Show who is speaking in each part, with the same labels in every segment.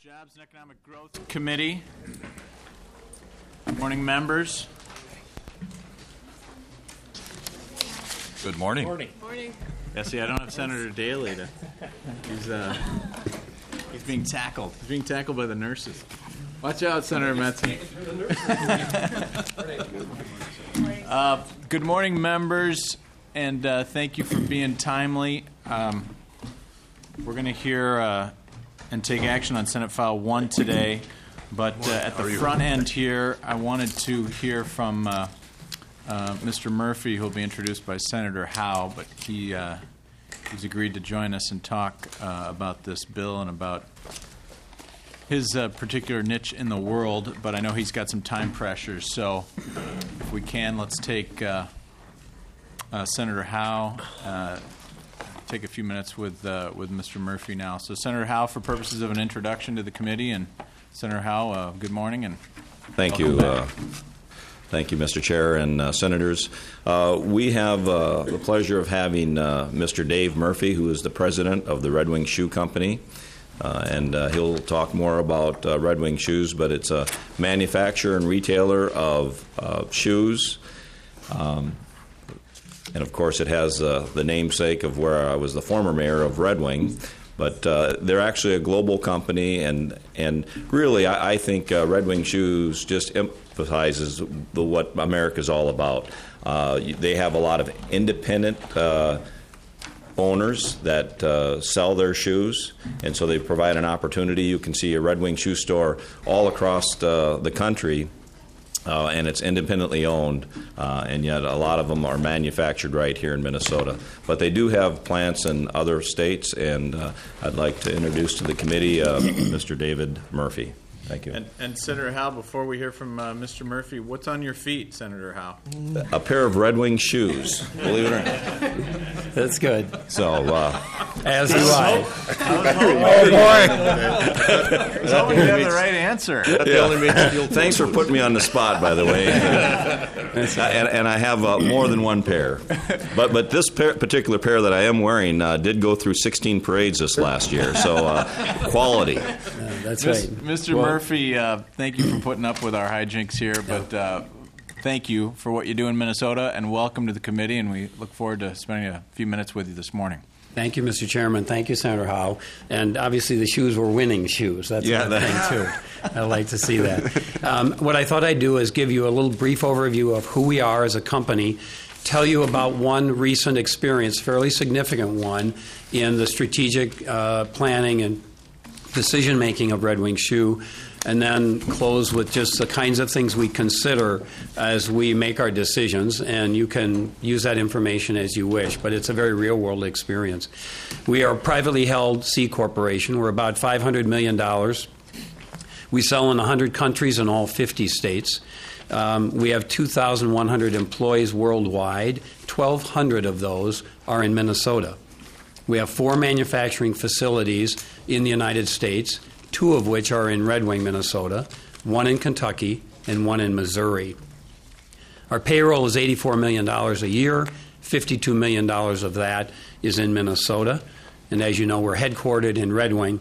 Speaker 1: Jobs and Economic Growth Committee. Good morning, members.
Speaker 2: Good morning.
Speaker 3: Morning.
Speaker 1: Yeah, see, I don't have Senator Daly to. He's being tackled. He's being tackled by the nurses. Watch out, Senator Metzen. Good morning, members, and thank you for being timely. We're going to hear and take action on Senate File 1 today, but at the front end here, I wanted to hear from Mr. Murphy, who will be introduced by Senator Howe, but he's agreed to join us and talk about this bill and about his particular niche in the world, but I know he's got some time pressures, so if we can, let's take Senator Howe, take a few minutes with Mr. Murphy now. So Senator Howe, for purposes of an introduction to the committee, and Senator Howe, good morning. And
Speaker 4: thank you. Thank you, Mr. Chair and Senators. We have the pleasure of having Mr. Dave Murphy, who is the president of the Red Wing Shoe Company. And he'll talk more about Red Wing Shoes, but it's a manufacturer and retailer of shoes. And, of course, it has the namesake of where I was the former mayor of Red Wing. But they're actually a global company, and really I think Red Wing Shoes just emphasizes what America's all about. They have a lot of independent owners that sell their shoes, and so they provide an opportunity. You can see a Red Wing shoe store all across the country, and it's independently owned, and yet a lot of them are manufactured right here in Minnesota. But they do have plants in other states, and I'd like to introduce to the committee Mr. David Murphy. Thank you.
Speaker 1: And Senator Howe, before we hear from Mr. Murphy, what's on your feet, Senator Howe?
Speaker 4: A pair of Red Wing shoes, believe it or not.
Speaker 5: That's good.
Speaker 4: So,
Speaker 5: as do I.
Speaker 1: Oh, boy. You have the right answer.
Speaker 4: Thanks for putting me on the spot, by the way. And I have more than one pair. But this particular pair that I am wearing did go through 16 parades this last year, so quality.
Speaker 5: That's right.
Speaker 1: Mr. Murphy, thank you for putting up with our hijinks here, but thank you for what you do in Minnesota, and welcome to the committee, and we look forward to spending a few minutes with you this morning.
Speaker 5: Thank you, Mr. Chairman. Thank you, Senator Howe. And obviously the shoes were winning shoes. That's a good thing, too. I like to see that. What I thought I'd do is give you a little brief overview of who we are as a company, tell you about one recent experience, fairly significant one, in the strategic planning and decision-making of Red Wing Shoe, and then close with just the kinds of things we consider as we make our decisions, and you can use that information as you wish, but it's a very real-world experience. We are a privately held C Corporation. We're about $500 million. We sell in 100 countries in all 50 states. We have 2,100 employees worldwide. 1,200 of those are in Minnesota. We have 4 manufacturing facilities in the United States, 2 of which are in Red Wing, Minnesota, 1 in Kentucky, and 1 in Missouri. Our payroll is $84 million a year. $52 million of that is in Minnesota. And as you know, we're headquartered in Red Wing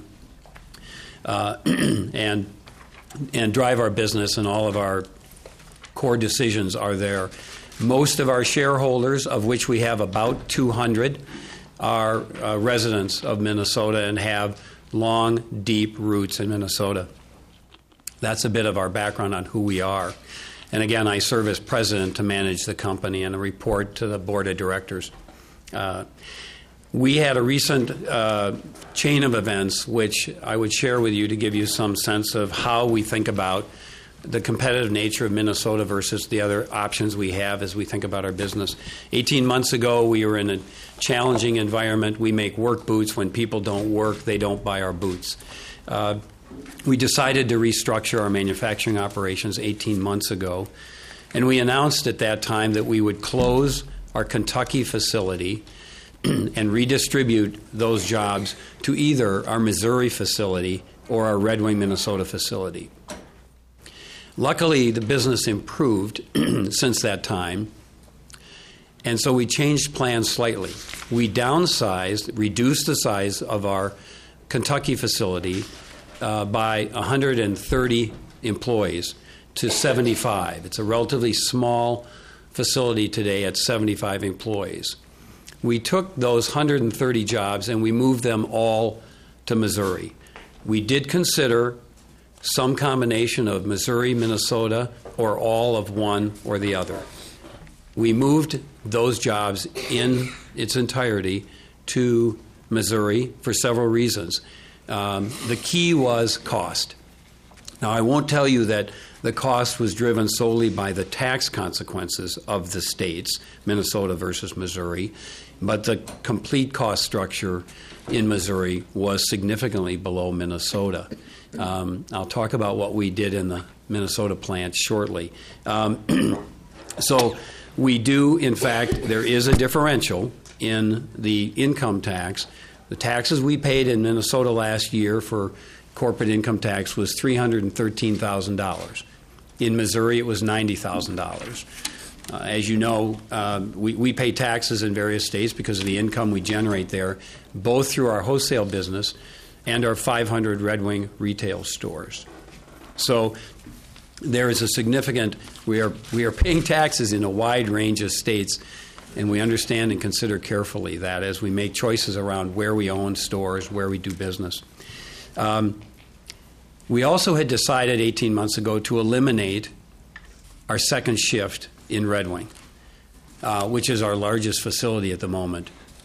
Speaker 5: and drive our business, and all of our core decisions are there. Most of our shareholders, of which we have about 200, are residents of Minnesota and have long, deep roots in Minnesota. That's a bit of our background on who we are. And again, I serve as president to manage the company and report to the board of directors. We had a recent chain of events which I would share with you to give you some sense of how we think about the competitive nature of Minnesota versus the other options we have as we think about our business. 18 months ago, we were in a challenging environment. We make work boots. When people don't work, they don't buy our boots. We decided to restructure our manufacturing operations 18 months ago, and we announced at that time that we would close our Kentucky facility and redistribute those jobs to either our Missouri facility or our Red Wing, Minnesota facility. Luckily, the business improved since that time, and so we changed plans slightly. We downsized, reduced the size of our Kentucky facility by 130 employees to 75. It's a relatively small facility today at 75 employees. We took those 130 jobs and we moved them all to Missouri. We did consider some combination of Missouri, Minnesota, or all of one or the other. We moved those jobs in its entirety to Missouri for several reasons. The key was cost. Now, I won't tell you that the cost was driven solely by the tax consequences of the states, Minnesota versus Missouri, but the complete cost structure in Missouri was significantly below Minnesota. I'll talk about what we did in the Minnesota plant shortly. So we do, in fact, there is a differential in the income tax. The taxes we paid in Minnesota last year for corporate income tax was $313,000. In Missouri, it was $90,000. As you know, we pay taxes in various states because of the income we generate there, both through our wholesale business and our 500 Red Wing retail stores. So there is a significant, we are paying taxes in a wide range of states, and we understand and consider carefully that as we make choices around where we own stores, where we do business. We also had decided 18 months ago to eliminate our second shift in Red Wing, which is our largest facility at the moment.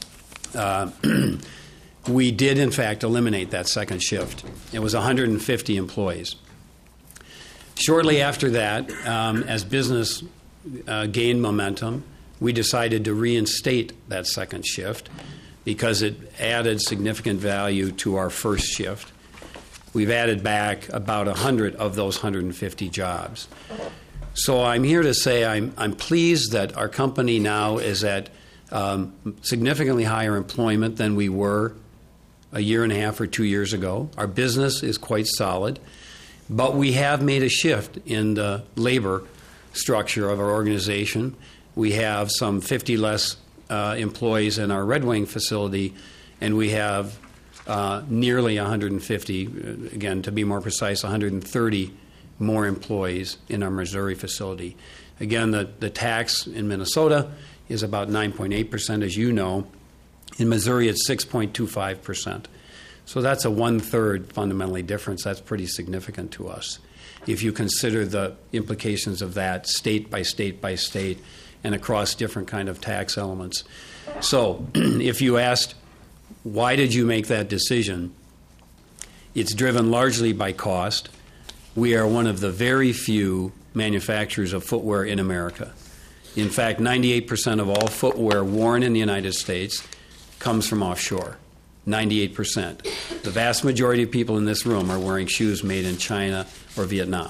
Speaker 5: We did, in fact, eliminate that second shift. It was 150 employees. Shortly after that, as business gained momentum, we decided to reinstate that second shift because it added significant value to our first shift. We've added back about 100 of those 150 jobs. So I'm here to say I'm pleased that our company now is at significantly higher employment than we were a year and a half or 2 years ago. Our business is quite solid, but we have made a shift in the labor structure of our organization. We have some 50 less employees in our Red Wing facility, and we have nearly 150, again, to be more precise, 130 more employees in our Missouri facility. Again, the tax in Minnesota is about 9.8%, as you know. In Missouri, it's 6.25%. So that's a one-third fundamentally difference. That's pretty significant to us if you consider the implications of that state by state by state and across different kind of tax elements. So if you asked, why did you make that decision? It's driven largely by cost. We are one of the very few manufacturers of footwear in America. In fact, 98% of all footwear worn in the United States comes from offshore. 98%. The vast majority of people in this room are wearing shoes made in China or Vietnam.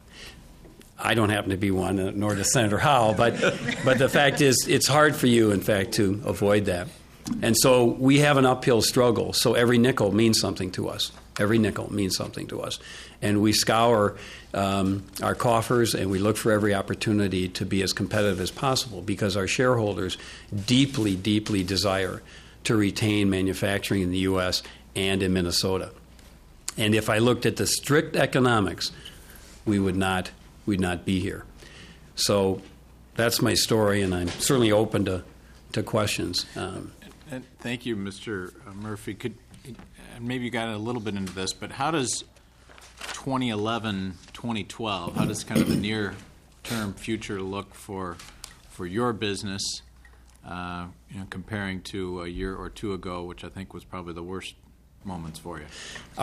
Speaker 5: I don't happen to be one, nor does Senator Howell, but the fact is it's hard for you, in fact, to avoid that. And so we have an uphill struggle. So every nickel means something to us. Every nickel means something to us. And we scour our coffers and we look for every opportunity to be as competitive as possible because our shareholders deeply, deeply desire to retain manufacturing in the U.S. and in Minnesota. And if I looked at the strict economics, we'd not be here. So that's my story, and I'm certainly open to questions.
Speaker 1: Thank you, Mr. Murphy. Maybe you got a little bit into this, but how does 2011, 2012, how does kind of the near-term future look for your business, comparing to a year or two ago, which I think was probably the worst moments for you?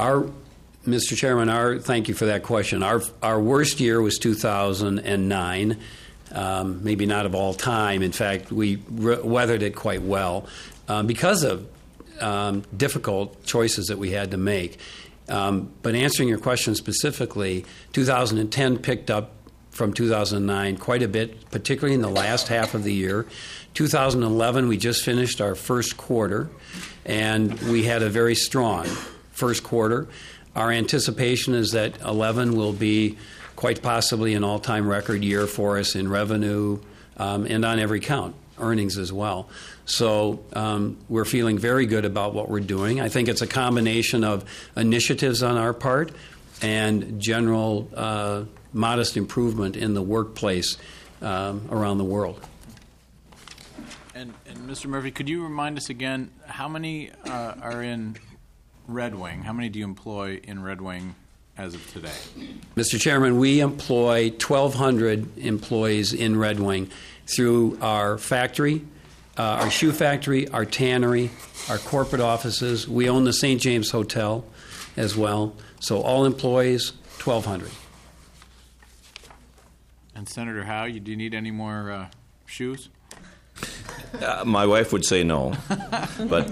Speaker 5: Mr. Chairman, thank you for that question. Our worst year was 2009. Maybe not of all time. In fact, we weathered it quite well because of difficult choices that we had to make. But answering your question specifically, 2010 picked up from 2009 quite a bit, particularly in the last half of the year. 2011, we just finished our first quarter, and we had a very strong first quarter. Our anticipation is that 11 will be quite possibly an all-time record year for us in revenue and on every count. earnings as well. So we're feeling very good about what we're doing. I think it's a combination of initiatives on our part and general modest improvement in the workplace around the world.
Speaker 1: And Mr. Murphy, could you remind us again, how many are in Red Wing? How many do you employ in Red Wing as of today?
Speaker 5: Mr. Chairman, we employ 1,200 employees in Red Wing through our factory, our shoe factory, our tannery, our corporate offices. We own the St. James Hotel as well. So all employees, 1,200.
Speaker 1: And Senator Howe, do you need any more shoes?
Speaker 4: My wife would say no, but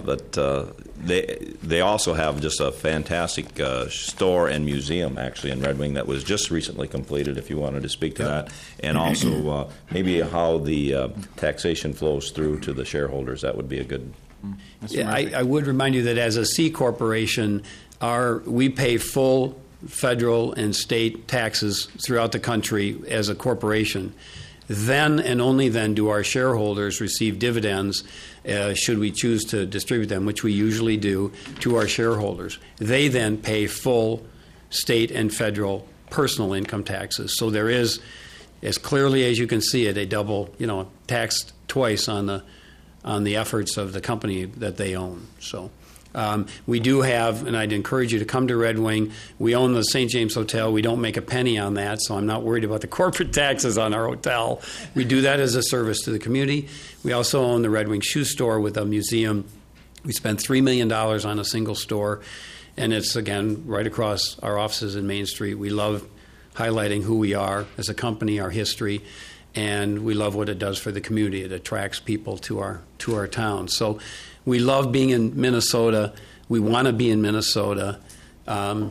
Speaker 4: they also have just a fantastic store and museum actually in Red Wing that was just recently completed. If you wanted to speak to that, and also maybe how the taxation flows through to the shareholders, that would be a good.
Speaker 5: Yeah, I would remind you that as a C corporation, we pay full federal and state taxes throughout the country as a corporation. Then and only then do our shareholders receive dividends, should we choose to distribute them, which we usually do, to our shareholders. They then pay full state and federal personal income taxes. So there is, as clearly as you can see it, a double, tax twice on the efforts of the company that they own. So. We do have, and I'd encourage you to come to Red Wing. We own the St. James Hotel. We don't make a penny on that, so I'm not worried about the corporate taxes on our hotel. We do that as a service to the community. We also own the Red Wing Shoe Store with a museum. We spent $3 million on a single store, and it's, again, right across our offices in Main Street. We love highlighting who we are as a company, our history, and we love what it does for the community. It attracts people to our town. So we love being in Minnesota. We want to be in Minnesota, but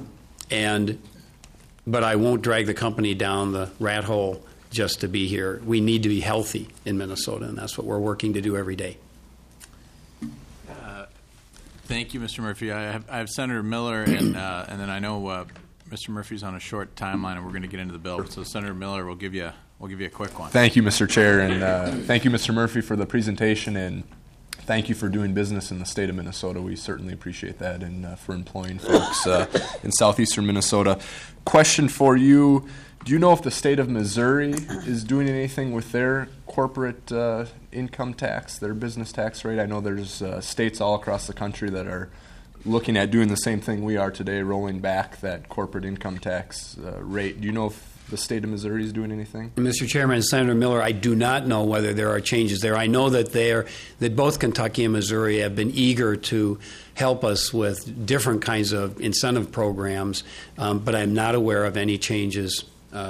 Speaker 5: I won't drag the company down the rat hole just to be here. We need to be healthy in Minnesota, and that's what we're working to do every day.
Speaker 1: Thank you, Mr. Murphy. I have Senator Miller, and then I know Mr. Murphy's on a short timeline, and we're going to get into the bill. So, Senator Miller, we'll give you a quick one.
Speaker 3: Thank you, Mr. Chair, and thank you, Mr. Murphy, for the presentation, and thank you for doing business in the state of Minnesota. We certainly appreciate that, and for employing folks in southeastern Minnesota. Question for you. Do you know if the state of Missouri is doing anything with their corporate income tax, their business tax rate? I know there's states all across the country that are looking at doing the same thing we are today, rolling back that corporate income tax rate. Do you know if the state of Missouri is doing anything?
Speaker 5: Mr. Chairman and Senator Miller, I do not know whether there are changes there. I know that both Kentucky and Missouri have been eager to help us with different kinds of incentive programs, but I'm not aware of any changes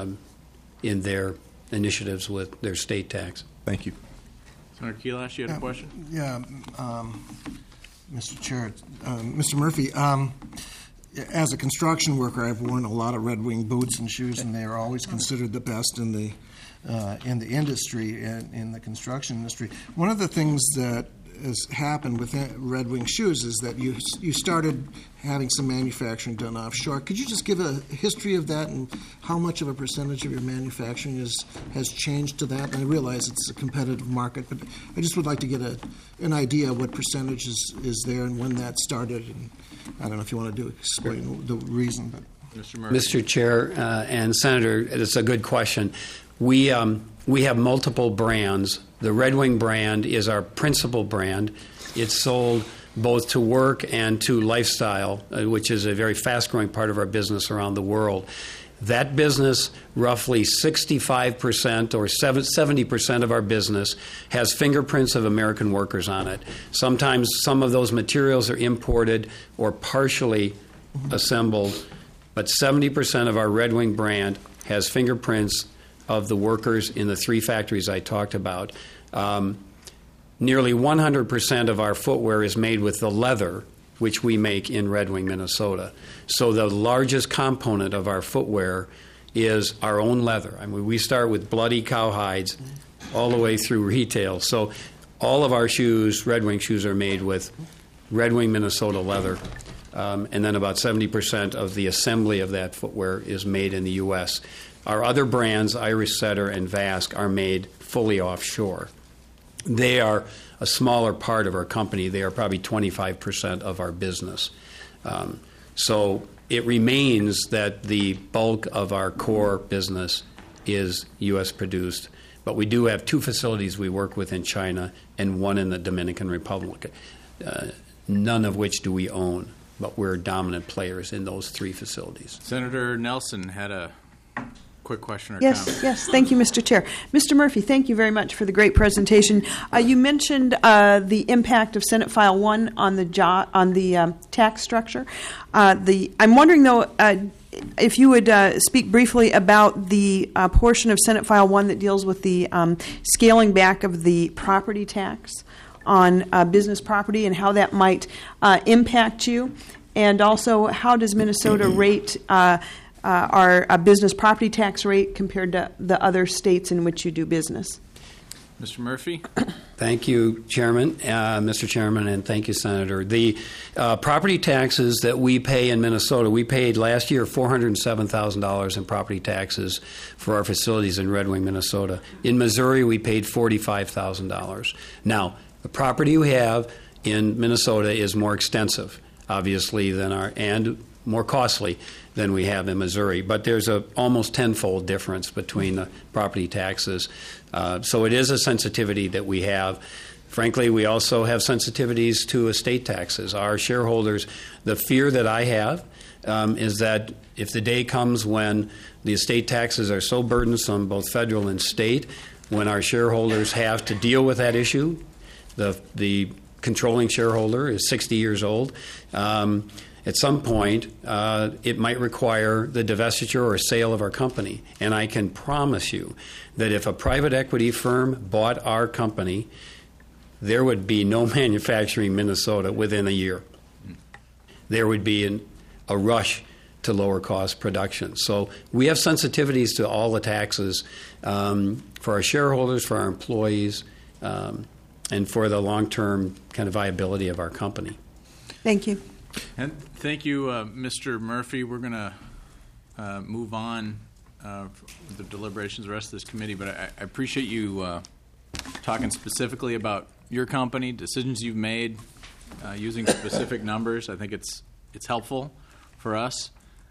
Speaker 5: in their initiatives with their state tax.
Speaker 3: Thank you.
Speaker 1: Senator Kelash, you had a question?
Speaker 6: Yeah, Mr. Chair. Mr. Murphy, as a construction worker, I've worn a lot of Red Wing boots and shoes, and they are always considered the best in the industry, in the construction industry. One of the things that has happened with Red Wing shoes is that you started having some manufacturing done offshore. Could you just give a history of that and how much of a percentage of your manufacturing has changed to that? And I realize it's a competitive market, but I just would like to get an idea of what percentage is there and when that started. And I don't know if you want to explain the reason. But.
Speaker 5: Mr. Chair and Senator, it's a good question. We have multiple brands. The Red Wing brand is our principal brand. It's sold both to work and to lifestyle, which is a very fast-growing part of our business around the world. That business, roughly 65% or 70% of our business, has fingerprints of American workers on it. Sometimes some of those materials are imported or partially assembled, but 70% of our Red Wing brand has fingerprints of the workers in the three factories I talked about. Nearly 100% of our footwear is made with the leather, which we make in Red Wing, Minnesota. So the largest component of our footwear is our own leather. I mean, we start with bloody cowhides all the way through retail. So all of our shoes, Red Wing shoes, are made with Red Wing, Minnesota leather. And then about 70% of the assembly of that footwear is made in the U.S. Our other brands, Irish Setter and Vask, are made fully offshore. They are a smaller part of our company. They are probably 25% of our business. So it remains that the bulk of our core business is U.S. produced, but we do have 2 facilities we work with in China and 1 in the Dominican Republic, none of which do we own, but we're dominant players in those 3 facilities.
Speaker 1: Senator Nelson had a quick question or
Speaker 7: comment. Yes. Thank you, Mr. Chair. Mr. Murphy, thank you very much for the great presentation. You mentioned the impact of Senate File 1 on the tax structure. I'm wondering, though, if you would speak briefly about the portion of Senate File 1 that deals with the scaling back of the property tax on business property and how that might impact you, and also how does Minnesota rate our business property tax rate compared to the other states in which you do business?
Speaker 1: Mr. Murphy?
Speaker 5: Thank you, Chairman, Mr. Chairman, and thank you, Senator. The property taxes that we pay in Minnesota, we paid last year $407,000 in property taxes for our facilities in Red Wing, Minnesota. In Missouri, we paid $45,000. Now, the property we have in Minnesota is more extensive, obviously, and more costly than we have in Missouri. But there's a almost tenfold difference between the property taxes. So it is a sensitivity that we have. Frankly, we also have sensitivities to estate taxes. Our shareholders, the fear that I have is that if the day comes when the estate taxes are so burdensome, both federal and state, when our shareholders have to deal with that issue, the controlling shareholder is 60 years old, at some point, it might require the divestiture or sale of our company. And I can promise you that if a private equity firm bought our company, there would be no manufacturing in Minnesota within a year. There would be a rush to lower cost production. So we have sensitivities to all the taxes for our shareholders, for our employees, and for the long-term kind of viability of our company.
Speaker 7: Thank you.
Speaker 1: And thank you, Mr. Murphy. We're going to move on with the deliberations of the rest of this committee, but I appreciate you talking specifically about your company, decisions you've made, using specific numbers. I think it's helpful for us.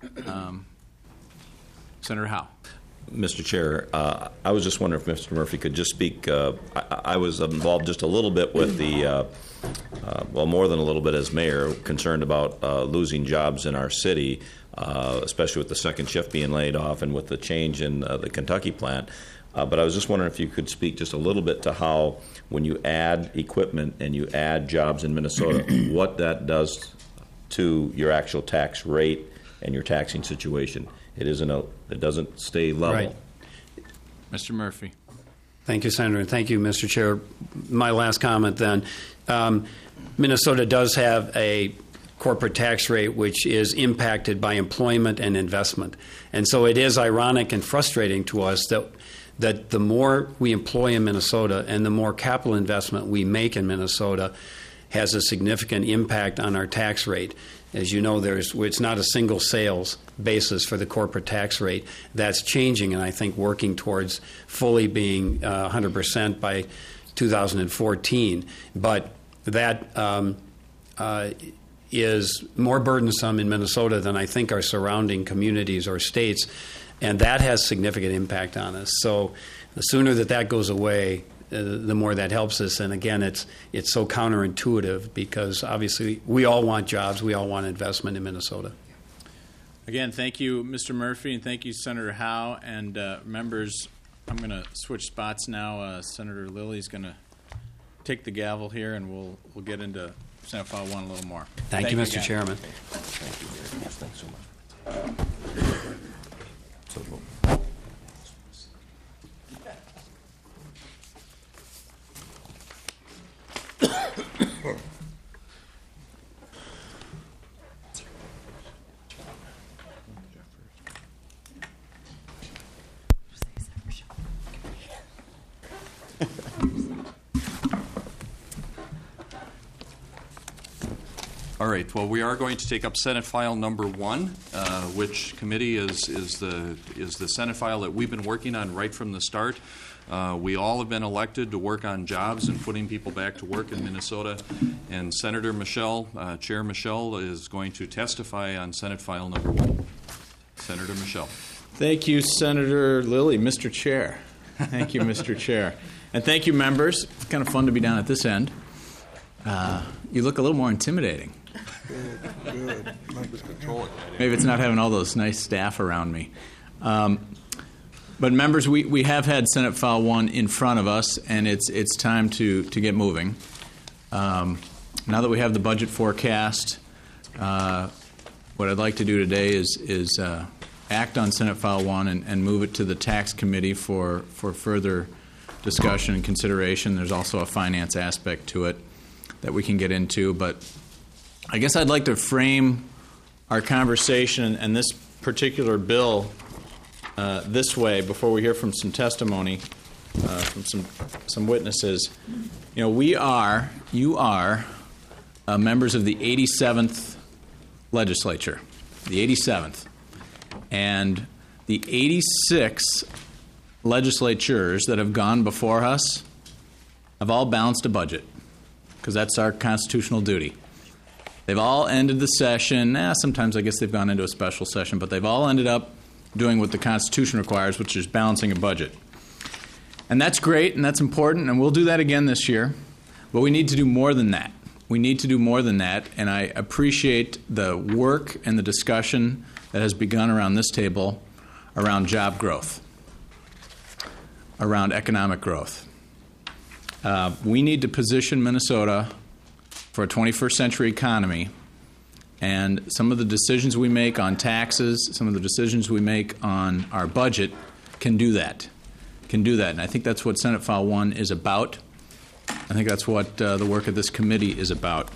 Speaker 1: Senator Howe.
Speaker 4: Mr. Chair, I was just wondering if Mr. Murphy could just speak. I was involved just a little bit with the, more than a little bit as mayor, concerned about losing jobs in our city, especially with the second shift being laid off and with the change in the Kentucky plant. But I was just wondering if you could speak just a little bit to how, when you add equipment and you add jobs in Minnesota, what that does to your actual tax rate and your taxing situation. It doesn't stay level.
Speaker 5: Right.
Speaker 1: Mr. Murphy.
Speaker 5: Thank you, Senator, and thank you, Mr. Chair. My last comment then. Minnesota does have a corporate tax rate which is impacted by employment and investment. And so it is ironic and frustrating to us that the more we employ in Minnesota and the more capital investment we make in Minnesota has a significant impact on our tax rate. As you know, it's not a single sales basis for the corporate tax rate. That's changing, and I think working towards fully being 100% by 2014. But that is more burdensome in Minnesota than I think our surrounding communities or states, and that has significant impact on us. So the sooner that goes away, the more that helps us. And again, it's so counterintuitive because obviously we all want jobs, we all want investment in Minnesota.
Speaker 1: Again, thank you, Mr. Murphy, and thank you, Senator Howe. And members, I'm going to switch spots now. Senator Lilly's going to take the gavel here, and we'll get into Senate File 1 a little more.
Speaker 5: Thank you, Mr.
Speaker 1: again.
Speaker 5: Chairman.
Speaker 4: Thank you very much. Thanks so much.
Speaker 2: All right. Well, we are going to take up Senate File number 1, which committee is the Senate file that we've been working on right from the start. We all have been elected to work on jobs and putting people back to work in Minnesota. And Senator Michelle, Chair Michelle, is going to testify on Senate File Number 1. Senator Michelle.
Speaker 1: Thank you, Senator Lilly. Mr. Chair. Thank you, Mr. Chair. And thank you, members. It's kind of fun to be down at this end. You look a little more intimidating.
Speaker 6: Good.
Speaker 1: Maybe it's not having all those nice staff around me. But members, we have had Senate File 1 in front of us, and it's time to get moving. Now that we have the budget forecast, what I'd like to do today is act on Senate File 1 and move it to the Tax Committee for further discussion and consideration. There's also a finance aspect to it that we can get into, but I guess I'd like to frame our conversation and this particular bill this way before we hear from some testimony from some witnesses. You know, you are members of the 87th legislature, the 87th, and the 86 legislatures that have gone before us have all balanced a budget because that's our constitutional duty. They've all ended the session. Sometimes I guess they've gone into a special session, but they've all ended up doing what the Constitution requires, which is balancing a budget. And that's great, and that's important, and we'll do that again this year. But we need to do more than that. We need to do more than that, and I appreciate the work and the discussion that has begun around this table around job growth, around economic growth. We need to position Minnesota for a 21st century economy, and some of the decisions we make on taxes, some of the decisions we make on our budget can do that. And I think that's what Senate File 1 is about. I think that's what the work of this committee is about.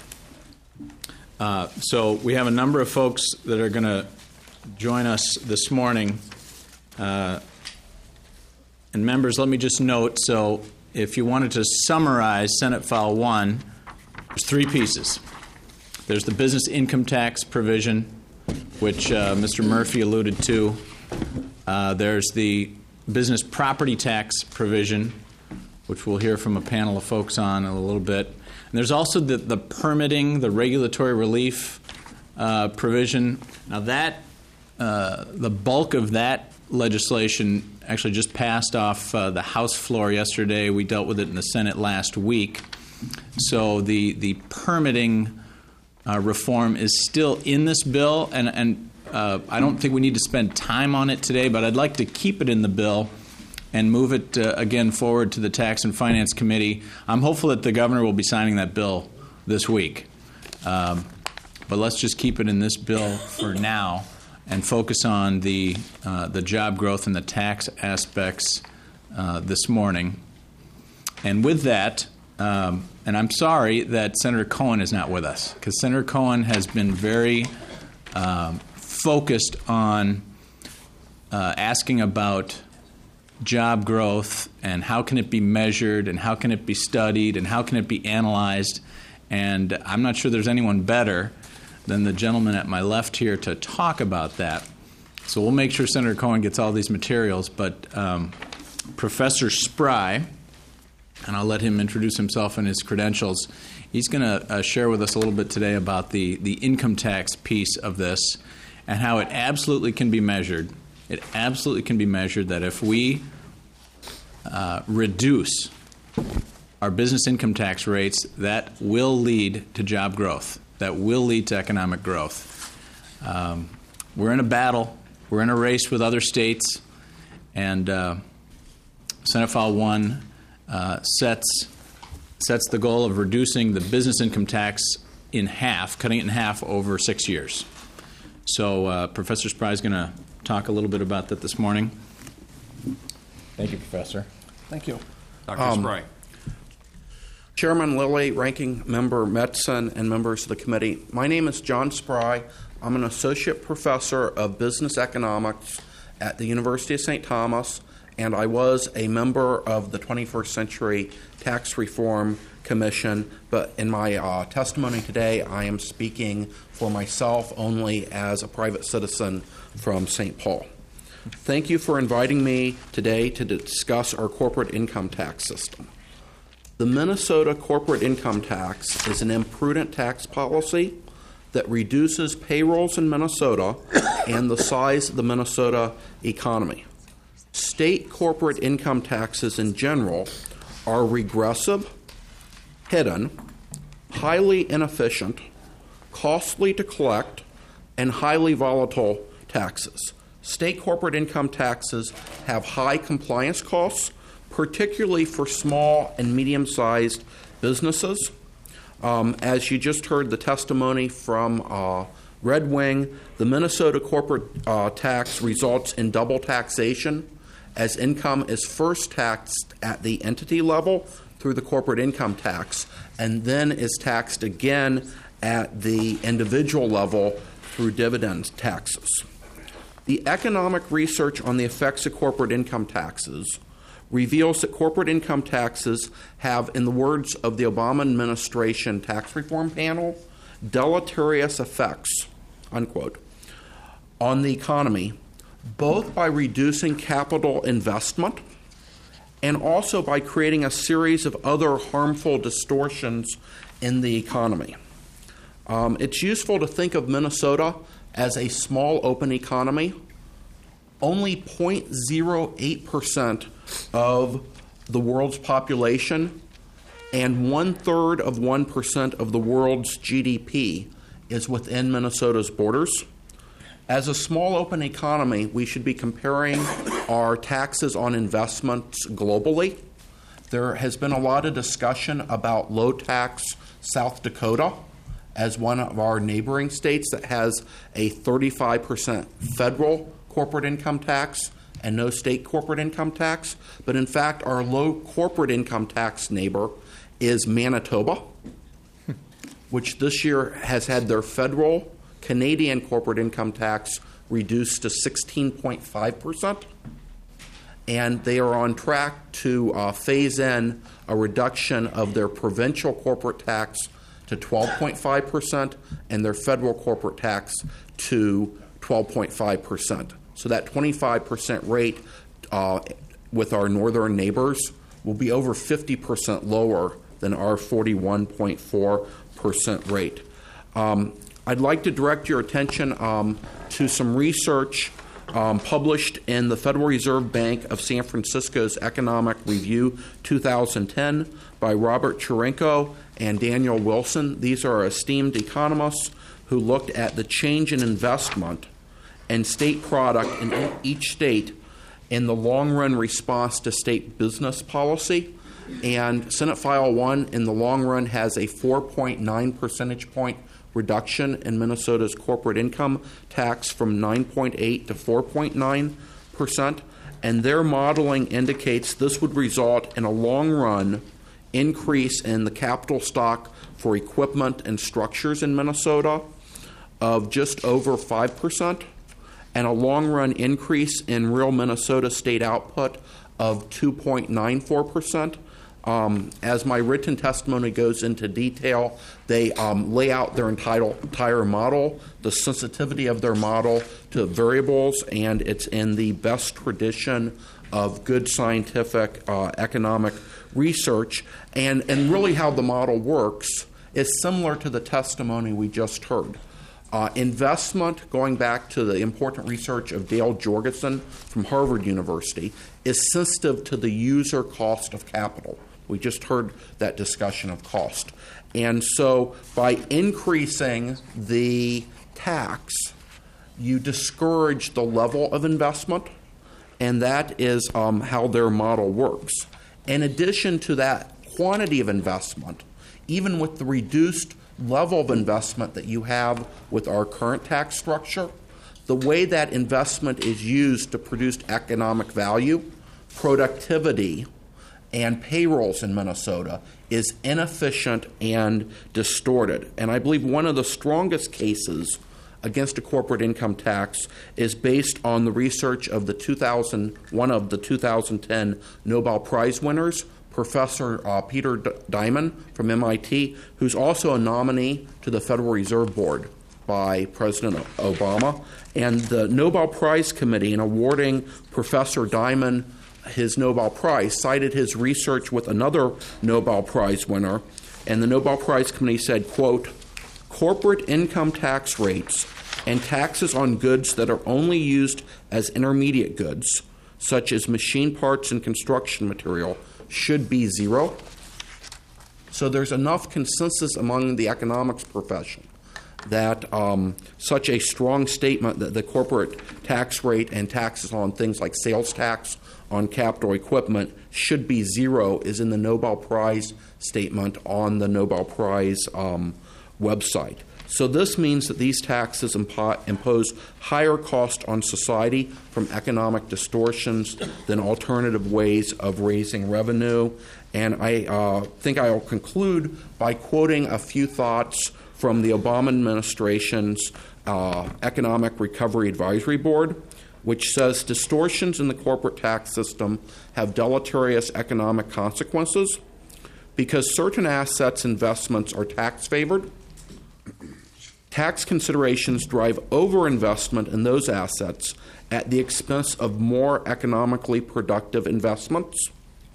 Speaker 1: So we have a number of folks that are going to join us this morning. And members, let me just note, so if you wanted to summarize Senate File 1, there's three pieces. There's the business income tax provision, which Mr. Murphy alluded to. There's the business property tax provision, which we'll hear from a panel of folks on in a little bit. And there's also the permitting, the regulatory relief provision. Now that, the bulk of that legislation actually just passed off the House floor yesterday. We dealt with it in the Senate last week. So the permitting reform is still in this bill, and I don't think we need to spend time on it today, but I'd like to keep it in the bill and move it again forward to the Tax and Finance Committee. I'm hopeful that the governor will be signing that bill this week. But let's just keep it in this bill for now and focus on the job growth and the tax aspects this morning. And with that, and I'm sorry that Senator Cohen is not with us, because Senator Cohen has been very focused on asking about job growth and how can it be measured and how can it be studied and how can it be analyzed. And I'm not sure there's anyone better than the gentleman at my left here to talk about that. So we'll make sure Senator Cohen gets all these materials. But Professor Spry, and I'll let him introduce himself and his credentials, he's going to share with us a little bit today about the income tax piece of this and how it absolutely can be measured. It absolutely can be measured that if we reduce our business income tax rates, that will lead to job growth. That will lead to economic growth. We're in a battle. We're in a race with other states. And Senate File 1 sets the goal of reducing the business income tax in half, cutting it in half over 6 years. So Professor Spry is going to talk a little bit about that this morning. Thank you, Professor.
Speaker 8: Thank you.
Speaker 2: Dr. Spry.
Speaker 8: Chairman Lilly, Ranking Member Metzen, and members of the committee. My name is John Spry. I'm an associate professor of business economics at the University of St. Thomas, and I was a member of the 21st Century Tax Reform Commission. But in my testimony today, I am speaking for myself only as a private citizen from St. Paul. Thank you for inviting me today to discuss our corporate income tax system. The Minnesota corporate income tax is an imprudent tax policy that reduces payrolls in Minnesota and the size of the Minnesota economy. State corporate income taxes in general are regressive, hidden, highly inefficient, costly to collect, and highly volatile taxes. State corporate income taxes have high compliance costs, particularly for small and medium-sized businesses. As you just heard the testimony from Red Wing, the Minnesota corporate tax results in double taxation, as income is first taxed at the entity level through the corporate income tax and then is taxed again at the individual level through dividend taxes. The economic research on the effects of corporate income taxes reveals that corporate income taxes have, in the words of the Obama administration tax reform panel, deleterious effects, unquote, on the economy, both by reducing capital investment and also by creating a series of other harmful distortions in the economy. It's useful to think of Minnesota as a small open economy. Only 0.08% of the world's population and 1/3 of 1% of the world's GDP is within Minnesota's borders. As a small open economy, we should be comparing our taxes on investments globally. There has been a lot of discussion about low tax South Dakota as one of our neighboring states that has a 35% federal corporate income tax and no state corporate income tax. But in fact, our low corporate income tax neighbor is Manitoba, which this year has had their federal Canadian corporate income tax reduced to 16.5%. And they are on track to phase in a reduction of their provincial corporate tax to 12.5% and their federal corporate tax to 12.5%. So that 25% rate with our northern neighbors will be over 50% lower than our 41.4% rate. I'd like to direct your attention to some research published in the Federal Reserve Bank of San Francisco's Economic Review 2010 by Robert Cherenko and Daniel Wilson. These are esteemed economists who looked at the change in investment and state product in each state in the long-run response to state business policy. And Senate File 1 in the long run has a 4.9 percentage point reduction in Minnesota's corporate income tax from 9.8 to 4.9%. And their modeling indicates this would result in a long-run increase in the capital stock for equipment and structures in Minnesota of just over 5%. And a long-run increase in real Minnesota state output of 2.94%. As my written testimony goes into detail, they lay out their entire model, the sensitivity of their model to variables, and it's in the best tradition of good scientific economic research. And really how the model works is similar to the testimony we just heard. Investment, going back to the important research of Dale Jorgensen from Harvard University, is sensitive to the user cost of capital. We just heard that discussion of cost. And so by increasing the tax, you discourage the level of investment, and that is how their model works. In addition to that quantity of investment, even with the reduced level of investment that you have with our current tax structure, the way that investment is used to produce economic value, productivity, and payrolls in Minnesota is inefficient and distorted. And I believe one of the strongest cases against a corporate income tax is based on the research of one of the 2010 Nobel Prize winners, Professor Peter Diamond from MIT, who's also a nominee to the Federal Reserve Board. by President Obama. And the Nobel Prize Committee, in awarding Professor Diamond his Nobel Prize, cited his research with another Nobel Prize winner. And the Nobel Prize Committee said, quote, corporate income tax rates and taxes on goods that are only used as intermediate goods, such as machine parts and construction material, should be zero. So there's enough consensus among the economics profession that such a strong statement that the corporate tax rate and taxes on things like sales tax on capital equipment should be zero is in the Nobel Prize statement on the Nobel Prize website. So this means that these taxes impose higher cost on society from economic distortions than alternative ways of raising revenue. And I think I'll conclude by quoting a few thoughts from the Obama administration's Economic Recovery Advisory Board, which says distortions in the corporate tax system have deleterious economic consequences because certain assets investments are tax favored. Tax considerations drive overinvestment in those assets at the expense of more economically productive investments.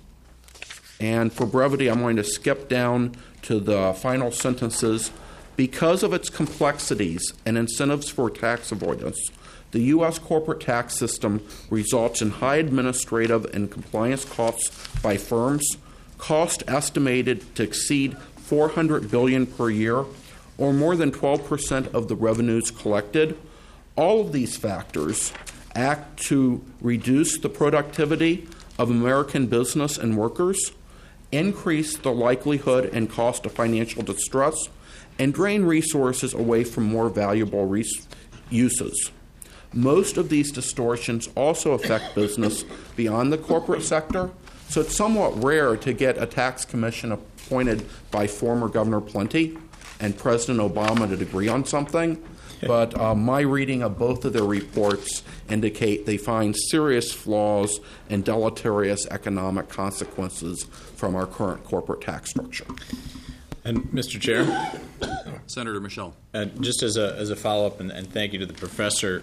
Speaker 8: And for brevity, I'm going to skip down to the final sentences. Because of its complexities and incentives for tax avoidance, the U.S. corporate tax system results in high administrative and compliance costs by firms, cost estimated to exceed $400 billion per year, or more than 12% of the revenues collected. All of these factors act to reduce the productivity of American business and workers, increase the likelihood and cost of financial distress, and drain resources away from more valuable uses. Most of these distortions also affect business beyond the corporate sector, so it's somewhat rare to get a tax commission appointed by former Governor Plenty and President Obama to agree on something. But my reading of both of their reports indicate they find serious flaws and deleterious economic consequences from our current corporate tax structure.
Speaker 1: And Mr. Chair,
Speaker 2: Senator Michel.
Speaker 1: Just as a follow-up, and thank you to the professor,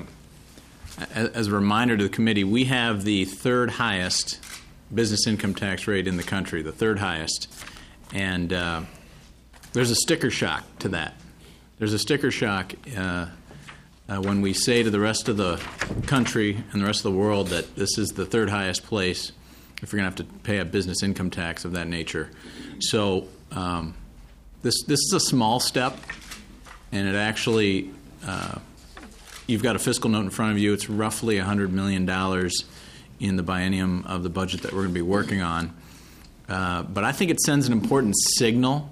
Speaker 1: as a reminder to the committee, we have the third highest business income tax rate in the country, the third highest. And there's a sticker shock to that. There's a sticker shock when we say to the rest of the country and the rest of the world that this is the third highest place if you're going to have to pay a business income tax of that nature. So this is a small step, and it actually, you've got a fiscal note in front of you. It's roughly $100 million in the biennium of the budget that we're going to be working on. But I think it sends an important signal.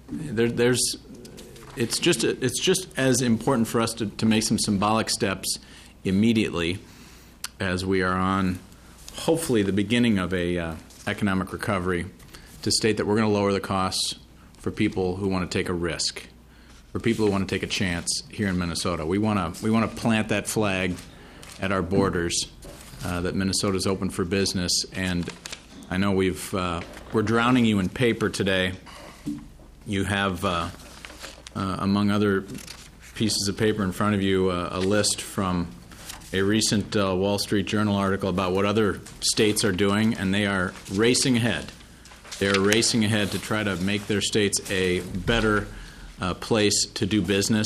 Speaker 1: It's just as important for us to make some symbolic steps immediately as we are on, hopefully, the beginning of a economic recovery, to state that we're going to lower the costs for people who want to take a risk, for people who want to take a chance here in Minnesota. We want to plant that flag at our borders that Minnesota is open for business. And I know we're drowning you in paper today. You have, among other pieces of paper in front of you, a list from a recent Wall Street Journal article about what other states are doing, and they are racing ahead. They are racing ahead to try to make their states a better place to do business.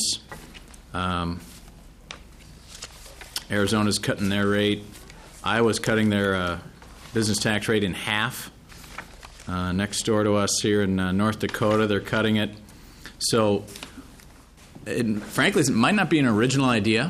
Speaker 1: Arizona's cutting their rate. Iowa's cutting their business tax rate in half. Next door to us here in North Dakota, they're cutting it. So, frankly, it might not be an original idea,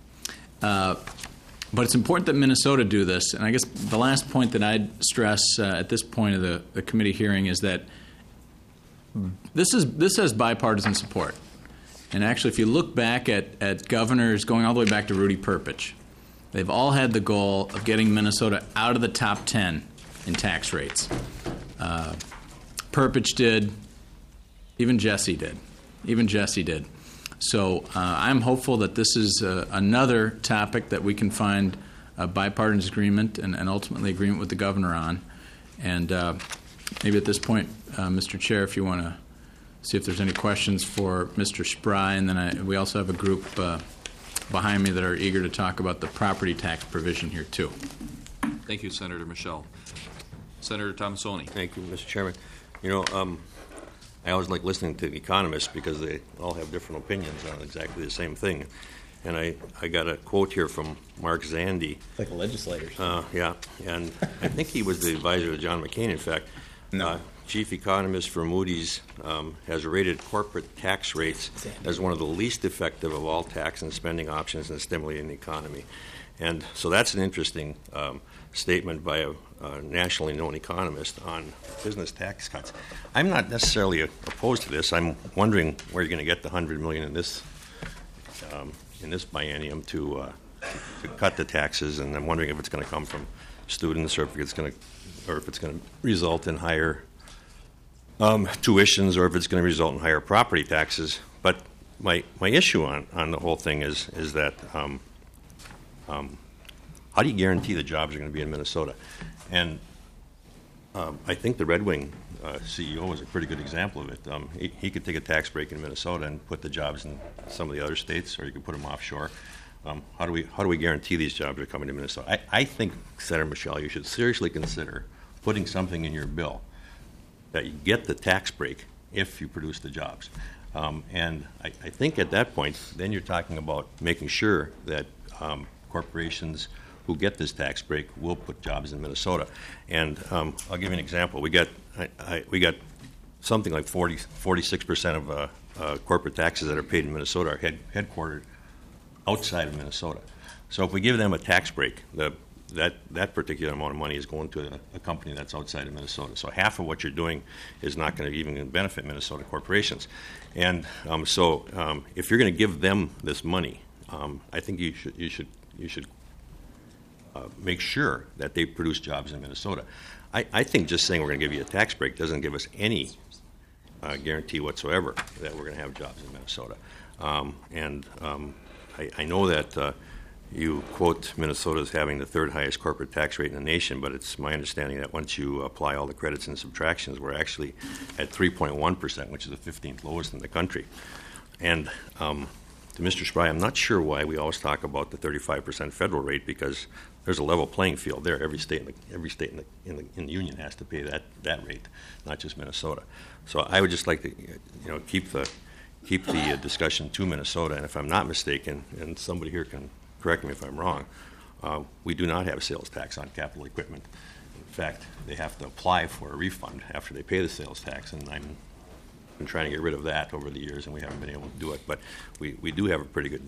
Speaker 1: but it's important that Minnesota do this. And I guess the last point that I'd stress at this point of the committee hearing is that this has bipartisan support. And actually, if you look back at governors going all the way back to Rudy Perpich, they've all had the goal of getting Minnesota out of the top 10 in tax rates. Perpich did. Even Jesse did. So I'm hopeful that this is another topic that we can find a bipartisan agreement and ultimately agreement with the governor on. And maybe at this point, Mr. Chair, if you want to see if there's any questions for Mr. Spry, and then we also have a group behind me that are eager to talk about the property tax provision here, too.
Speaker 2: Thank you, Senator Michelle. Senator Tomassoni.
Speaker 9: Thank you, Mr. Chairman. You know, I always like listening to the economists because they all have different opinions on exactly the same thing. And I got a quote here from Mark Zandi.
Speaker 1: Like the legislators.
Speaker 9: Yeah, and I think he was the advisor to John McCain, in fact.
Speaker 1: No.
Speaker 9: Chief economist for Moody's has rated corporate tax rates as one of the least effective of all tax and spending options in stimulating the economy. And so that's an interesting statement by a nationally known economist on business tax cuts. I'm not necessarily opposed to this. I'm wondering where you're going to get the $100 million in this biennium to cut the taxes, and I'm wondering if it's going to come from students or if it's going to result in higher tuitions, or if it's going to result in higher property taxes. But my issue on the whole thing is that how do you guarantee the jobs are going to be in Minnesota? And I think the Red Wing CEO is a pretty good example of it. He could take a tax break in Minnesota and put the jobs in some of the other states, or you could put them offshore. How do we guarantee these jobs are coming to Minnesota? I think, Senator Michelle, you should seriously consider putting something in your bill that you get the tax break if you produce the jobs. And I think at that point, then you're talking about making sure that corporations who get this tax break will put jobs in Minnesota. And I'll give you an example. We got something like 46% of corporate taxes that are paid in Minnesota are headquartered outside of Minnesota. So if we give them a tax break, that particular amount of money is going to a company that's outside of Minnesota. So half of what you're doing is not going to even benefit Minnesota corporations. And so if you're going to give them this money, I think you should make sure that they produce jobs in Minnesota. I think just saying we're going to give you a tax break doesn't give us any guarantee whatsoever that we're going to have jobs in Minnesota. I know that you quote Minnesota as having the third highest corporate tax rate in the nation, but it's my understanding that once you apply all the credits and subtractions, we're actually at 3.1%, which is the 15th lowest in the country. And to Mr. Spry, I'm not sure why we always talk about the 35% federal rate, because there's a level playing field there. Every state in the union has to pay that rate, not just Minnesota. So I would just like to keep the discussion to Minnesota. And if I'm not mistaken, and somebody here can correct me if I'm wrong, we do not have sales tax on capital equipment. In fact, they have to apply for a refund after they pay the sales tax, and I've been trying to get rid of that over the years, and we haven't been able to do it. But we do have a pretty good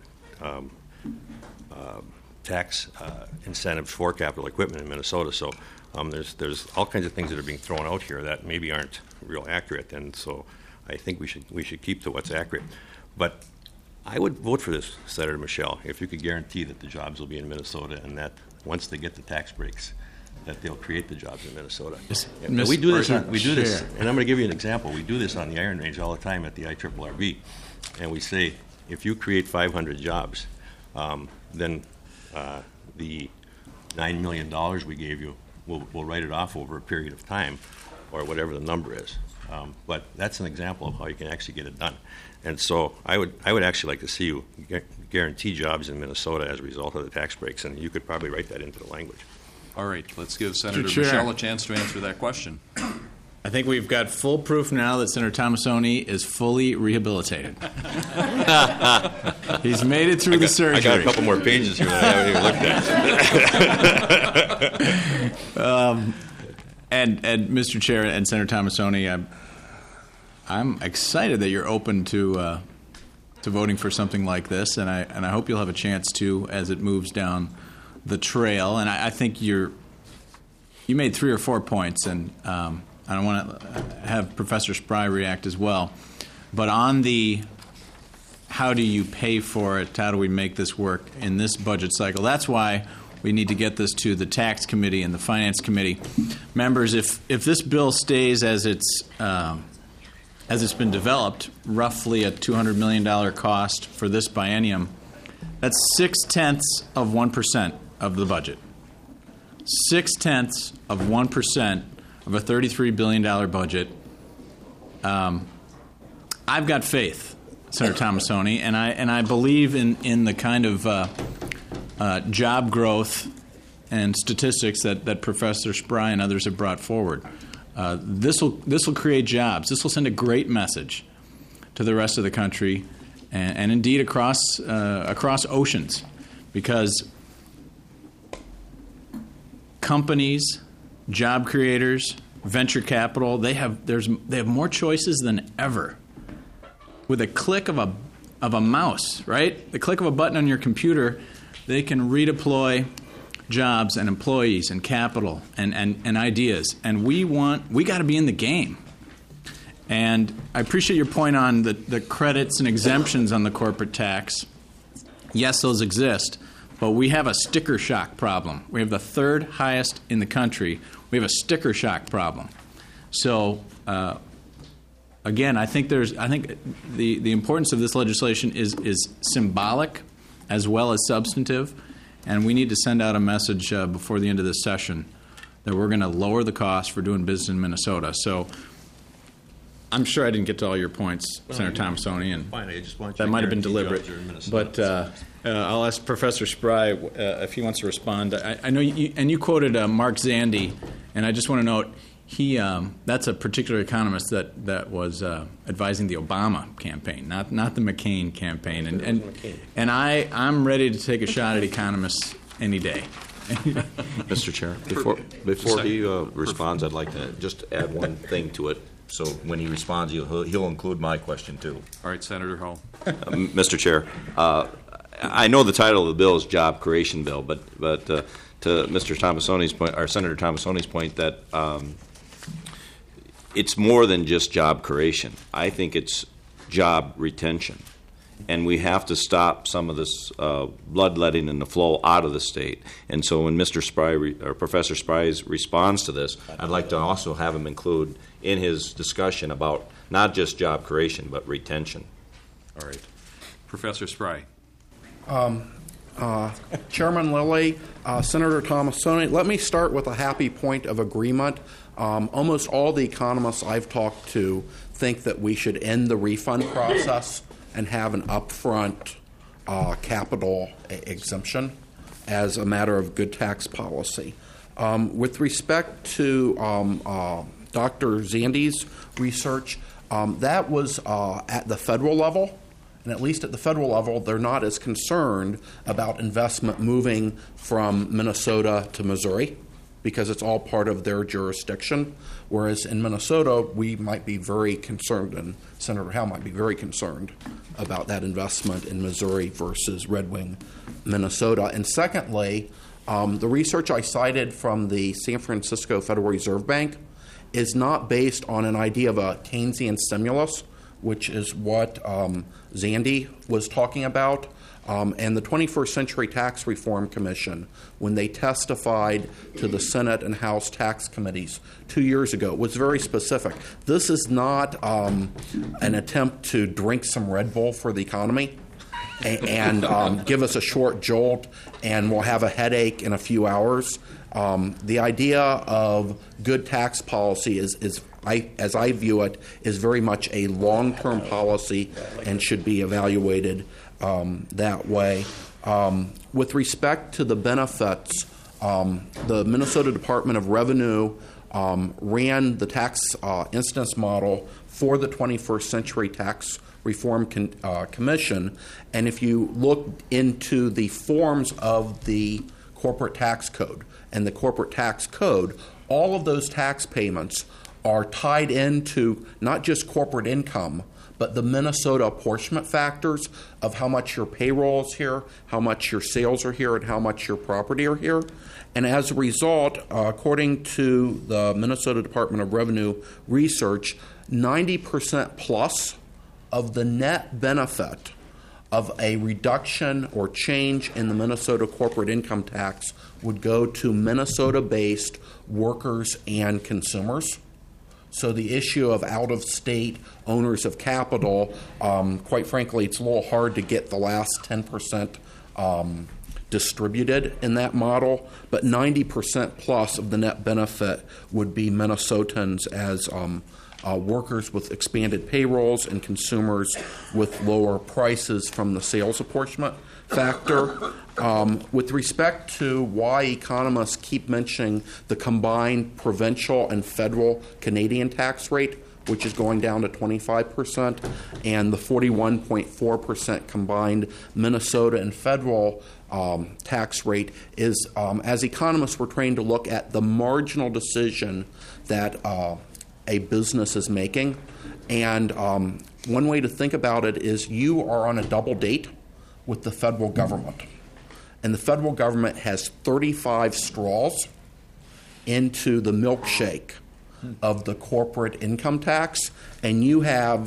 Speaker 9: tax incentives for capital equipment in Minnesota. So there's all kinds of things that are being thrown out here that maybe aren't real accurate, and so I think we should keep to what's accurate. But I would vote for this, Senator Michelle, if you could guarantee that the jobs will be in Minnesota, and that once they get the tax breaks, that they'll create the jobs in Minnesota. We do this, and I'm going to give you an example. We do this on the Iron Range all the time at the IRRB, and we say, if you create 500 jobs, then the $9 million we gave you, we'll write it off over a period of time, or whatever the number is. But that's an example of how you can actually get it done. And so I would actually like to see you guarantee jobs in Minnesota as a result of the tax breaks, and you could probably write that into the language.
Speaker 2: All right, let's give Senator Michelle a chance to answer that question.
Speaker 1: I think we've got full proof now that Senator Tomassoni is fully rehabilitated. He's made it through the surgery.
Speaker 9: I got a couple more pages here that I haven't even looked at.
Speaker 1: And Mr. Chair and Senator Tomassoni, I'm excited that you're open to voting for something like this, and I hope you'll have a chance to as it moves down the trail. And I think you made 3 or 4 points, and I want to have Professor Spry react as well. But on the how do you pay for it, how do we make this work in this budget cycle, that's why we need to get this to the Tax Committee and the Finance Committee. Members, if this bill stays as it's been developed, roughly a $200 million cost for this biennium, that's 0.6% of the budget. 0.6% of a $33 billion budget I've got faith, Senator Tomassoni, and I believe in the kind of job growth and statistics that Professor Spry and others have brought forward. This will create jobs. This will send a great message to the rest of the country, and indeed across oceans, because companies, job creators, venture capital, they have more choices than ever. With a click of a mouse, right? The click of a button on your computer, they can redeploy jobs and employees and capital and ideas. And we got to be in the game. And I appreciate your point on the credits and exemptions on the corporate tax. Yes, those exist, but we have a sticker shock problem. We have the third highest in the country. We have a sticker shock problem. So, again, I think the importance of this legislation is symbolic as well as substantive, and we need to send out a message before the end of this session that we're going to lower the cost for doing business in Minnesota. So I'm sure I didn't get to all your points, Senator Tomassoni, and
Speaker 9: fine. I just want you
Speaker 1: that
Speaker 9: to
Speaker 1: might have been
Speaker 9: guarantee
Speaker 1: deliberate.
Speaker 9: jobs are in Minnesota.
Speaker 1: But I'll ask Professor Spry if he wants to respond. I know you quoted Mark Zandi, and I just want to note that's a particular economist that was advising the Obama campaign, not the McCain campaign. And I'm ready to take a shot at economists any day.
Speaker 4: Mr. Chair, before he responds, I'd like to just add one thing to it. So when he responds, he'll include my question too.
Speaker 2: All right, Senator Hall.
Speaker 4: Mr. Chair, I know the title of the bill is Job Creation Bill, but to Mr. Tomassoni's point, or Senator Tomassoni's point, that it's more than just job creation. I think it's job retention. And we have to stop some of this bloodletting and the flow out of the state. And so when Mr. Spry or Professor Spry responds to this, I'd like to also have him include in his discussion about not just job creation but retention.
Speaker 2: All right. Professor Spry.
Speaker 8: Chairman Lilly, Senator Tomassoni, let me start with a happy point of agreement. Almost all the economists I've talked to think that we should end the refund process and have an upfront capital exemption as a matter of good tax policy. With respect to Dr. Zandi's research, that was at the federal level, and at least at the federal level, they're not as concerned about investment moving from Minnesota to Missouri, because it's all part of their jurisdiction, whereas in Minnesota, we might be very concerned, and Senator Howe might be very concerned about that investment in Missouri versus Red Wing, Minnesota. And secondly, the research I cited from the San Francisco Federal Reserve Bank is not based on an idea of a Keynesian stimulus, which is what Zandi was talking about. And the 21st Century Tax Reform Commission, when they testified to the Senate and House tax committees 2 years ago, was very specific. This is not an attempt to drink some Red Bull for the economy and give us a short jolt and we'll have a headache in a few hours. The idea of good tax policy as I view it, is very much a long-term policy and should be evaluated that way. With respect to the benefits, the Minnesota Department of Revenue ran the tax instance model for the 21st Century Tax Reform Commission, and if you look into the forms of the corporate tax code and the corporate tax code, all of those tax payments are tied into not just corporate income, but the Minnesota apportionment factors of how much your payroll is here, how much your sales are here, and how much your property are here. And as a result, according to the Minnesota Department of Revenue research, 90% plus of the net benefit of a reduction or change in the Minnesota corporate income tax would go to Minnesota-based workers and consumers. So the issue of out-of-state owners of capital, quite frankly, it's a little hard to get the last 10% distributed in that model, but 90% plus of the net benefit would be Minnesotans as workers with expanded payrolls and consumers with lower prices from the sales apportionment factor. With respect to why economists keep mentioning the combined provincial and federal Canadian tax rate, which is going down to 25%, and the 41.4% combined Minnesota and federal tax rate is, as economists, we're trained to look at the marginal decision that a business is making. And one way to think about it is you are on a double date with the federal government. And the federal government has 35 straws into the milkshake of the corporate income tax, and you have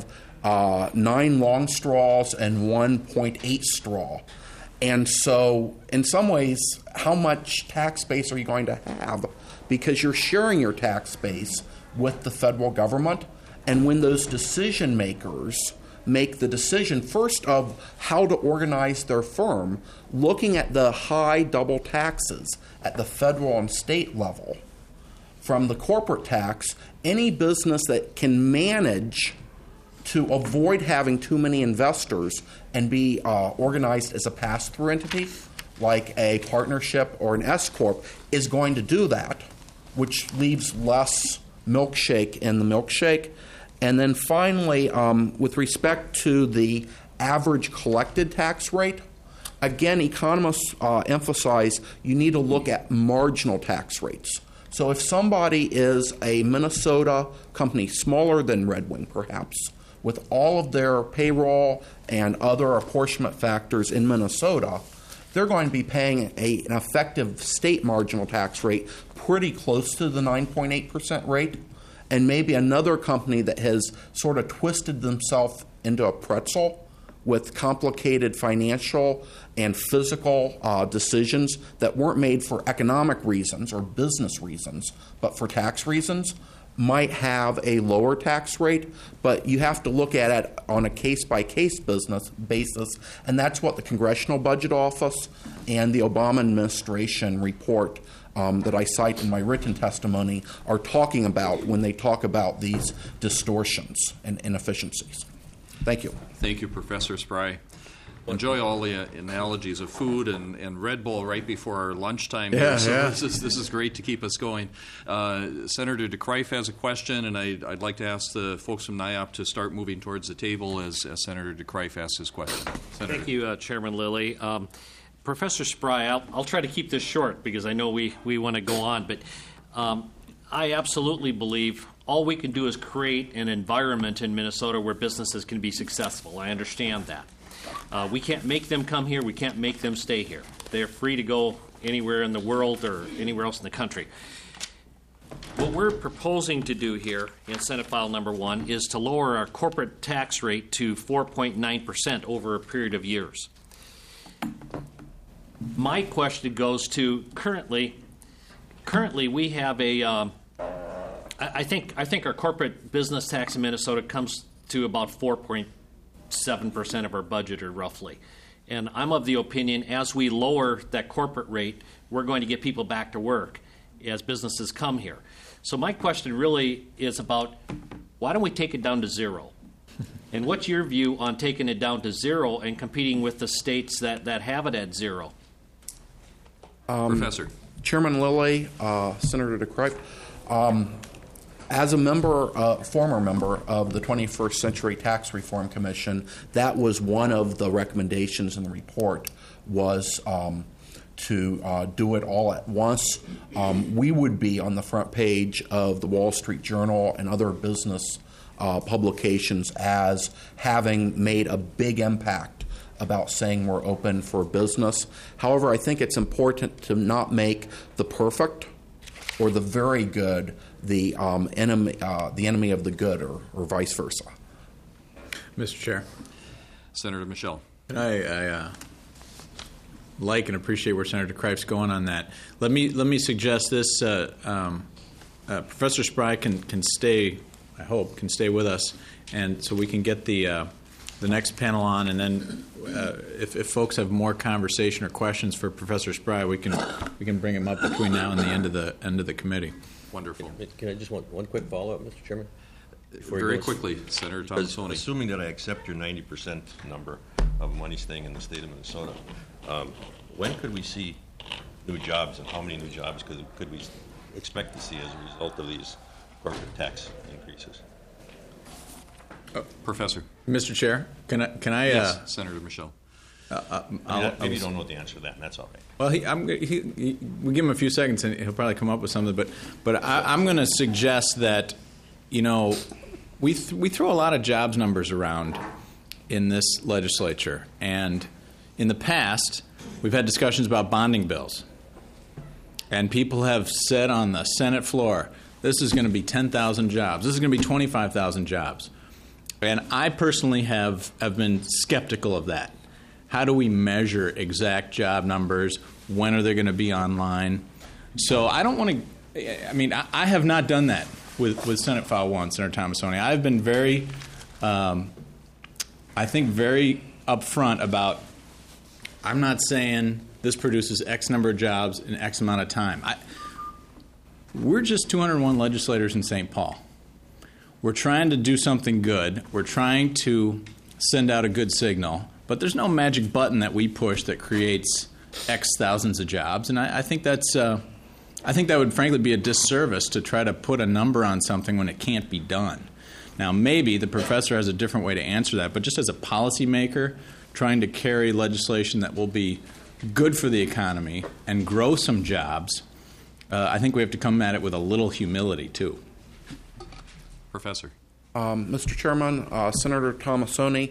Speaker 8: 9 long straws and 1.8 straw. And so, in some ways, how much tax base are you going to have? Because you're sharing your tax base with the federal government, and when those decision makers make the decision first of how to organize their firm, looking at the high double taxes at the federal and state level from the corporate tax, any business that can manage to avoid having too many investors and be organized as a pass-through entity, like a partnership or an S-corp, is going to do that, which leaves less milkshake in the milkshake. And then finally, with respect to the average collected tax rate, again, economists emphasize you need to look at marginal tax rates. So if somebody is a Minnesota company, smaller than Red Wing perhaps, with all of their payroll and other apportionment factors in Minnesota, they're going to be paying an effective state marginal tax rate pretty close to the 9.8% rate. And maybe another company that has sort of twisted themselves into a pretzel with complicated financial and physical decisions that weren't made for economic reasons or business reasons, but for tax reasons, might have a lower tax rate. But you have to look at it on a case-by-case business basis, and that's what the Congressional Budget Office and the Obama administration report that I cite in my written testimony are talking about when they talk about these distortions and inefficiencies. Thank you.
Speaker 2: Thank you, Professor Spry. Enjoy all the analogies of food and Red Bull right before our lunchtime.
Speaker 3: Yeah,
Speaker 2: so
Speaker 3: yeah.
Speaker 2: This is great to keep us going. Senator DeCreif has a question, and I'd like to ask the folks from NIOP to start moving towards the table as Senator DeCreif asks his question. Senator.
Speaker 10: Thank you, Chairman Lilly. Professor Spry, I'll try to keep this short because I know we want to go on, but I absolutely believe all we can do is create an environment in Minnesota where businesses can be successful. I understand that. We can't make them come here. We can't make them stay here. They're free to go anywhere in the world or anywhere else in the country. What we're proposing to do here in Senate File Number 1 is to lower our corporate tax rate to 4.9% over a period of years. My question goes to currently we have a I think our corporate business tax in Minnesota comes to about 4.7% of our budget, or roughly. And I'm of the opinion as we lower that corporate rate, we're going to get people back to work as businesses come here. So my question really is about why don't we take it down to zero? And what's your view on taking it down to zero and competing with the states that have it at zero?
Speaker 2: Professor.
Speaker 8: Chairman Lilly, Senator DeCreif, as a former member of the 21st Century Tax Reform Commission, that was one of the recommendations in the report was to do it all at once. We would be on the front page of the Wall Street Journal and other business publications as having made a big impact about saying we're open for business. However, I think it's important to not make the perfect or the very good the enemy of the good, or vice versa.
Speaker 1: Mr. Chair.
Speaker 2: Senator Michel.
Speaker 1: I like and appreciate where Senator DeCreif's going on that. Let me suggest this. Professor Spry can stay, I hope, can stay with us, and so we can get the next panel on, and then if folks have more conversation or questions for Professor Spry, we can bring him up between now and the end of the committee.
Speaker 2: Wonderful.
Speaker 9: Can I just want one quick follow-up, Mr. Chairman?
Speaker 2: Very quickly, Senator Tomassoni.
Speaker 9: Assuming that I accept your 90% number of money staying in the state of Minnesota, when could we see new jobs, and how many new jobs could we expect to see as a result of these corporate tax increases?
Speaker 2: Professor.
Speaker 1: Mr. Chair, can I?
Speaker 2: Yes, Senator Michel.
Speaker 9: Maybe you don't know the answer to that, and that's all right.
Speaker 1: Well, we give him a few seconds, and he'll probably come up with something. But I'm going to suggest that, we throw a lot of jobs numbers around in this legislature, and in the past, we've had discussions about bonding bills, and people have said on the Senate floor, this is going to be 10,000 jobs. This is going to be 25,000 jobs. And I personally have been skeptical of that. How do we measure exact job numbers? When are they going to be online? So I don't want to – I have not done that with Senate File 1, Senator Tomassoni. I've been very very upfront about I'm not saying this produces X number of jobs in X amount of time. We're just 201 legislators in St. Paul. We're trying to do something good. We're trying to send out a good signal. But there's no magic button that we push that creates X thousands of jobs. And I think that's I think that would frankly be a disservice to try to put a number on something when it can't be done. Now, maybe the professor has a different way to answer that, but just as a policymaker, trying to carry legislation that will be good for the economy and grow some jobs, I think we have to come at it with a little humility, too.
Speaker 2: Professor.
Speaker 8: Mr. Chairman, Senator Tomassoni,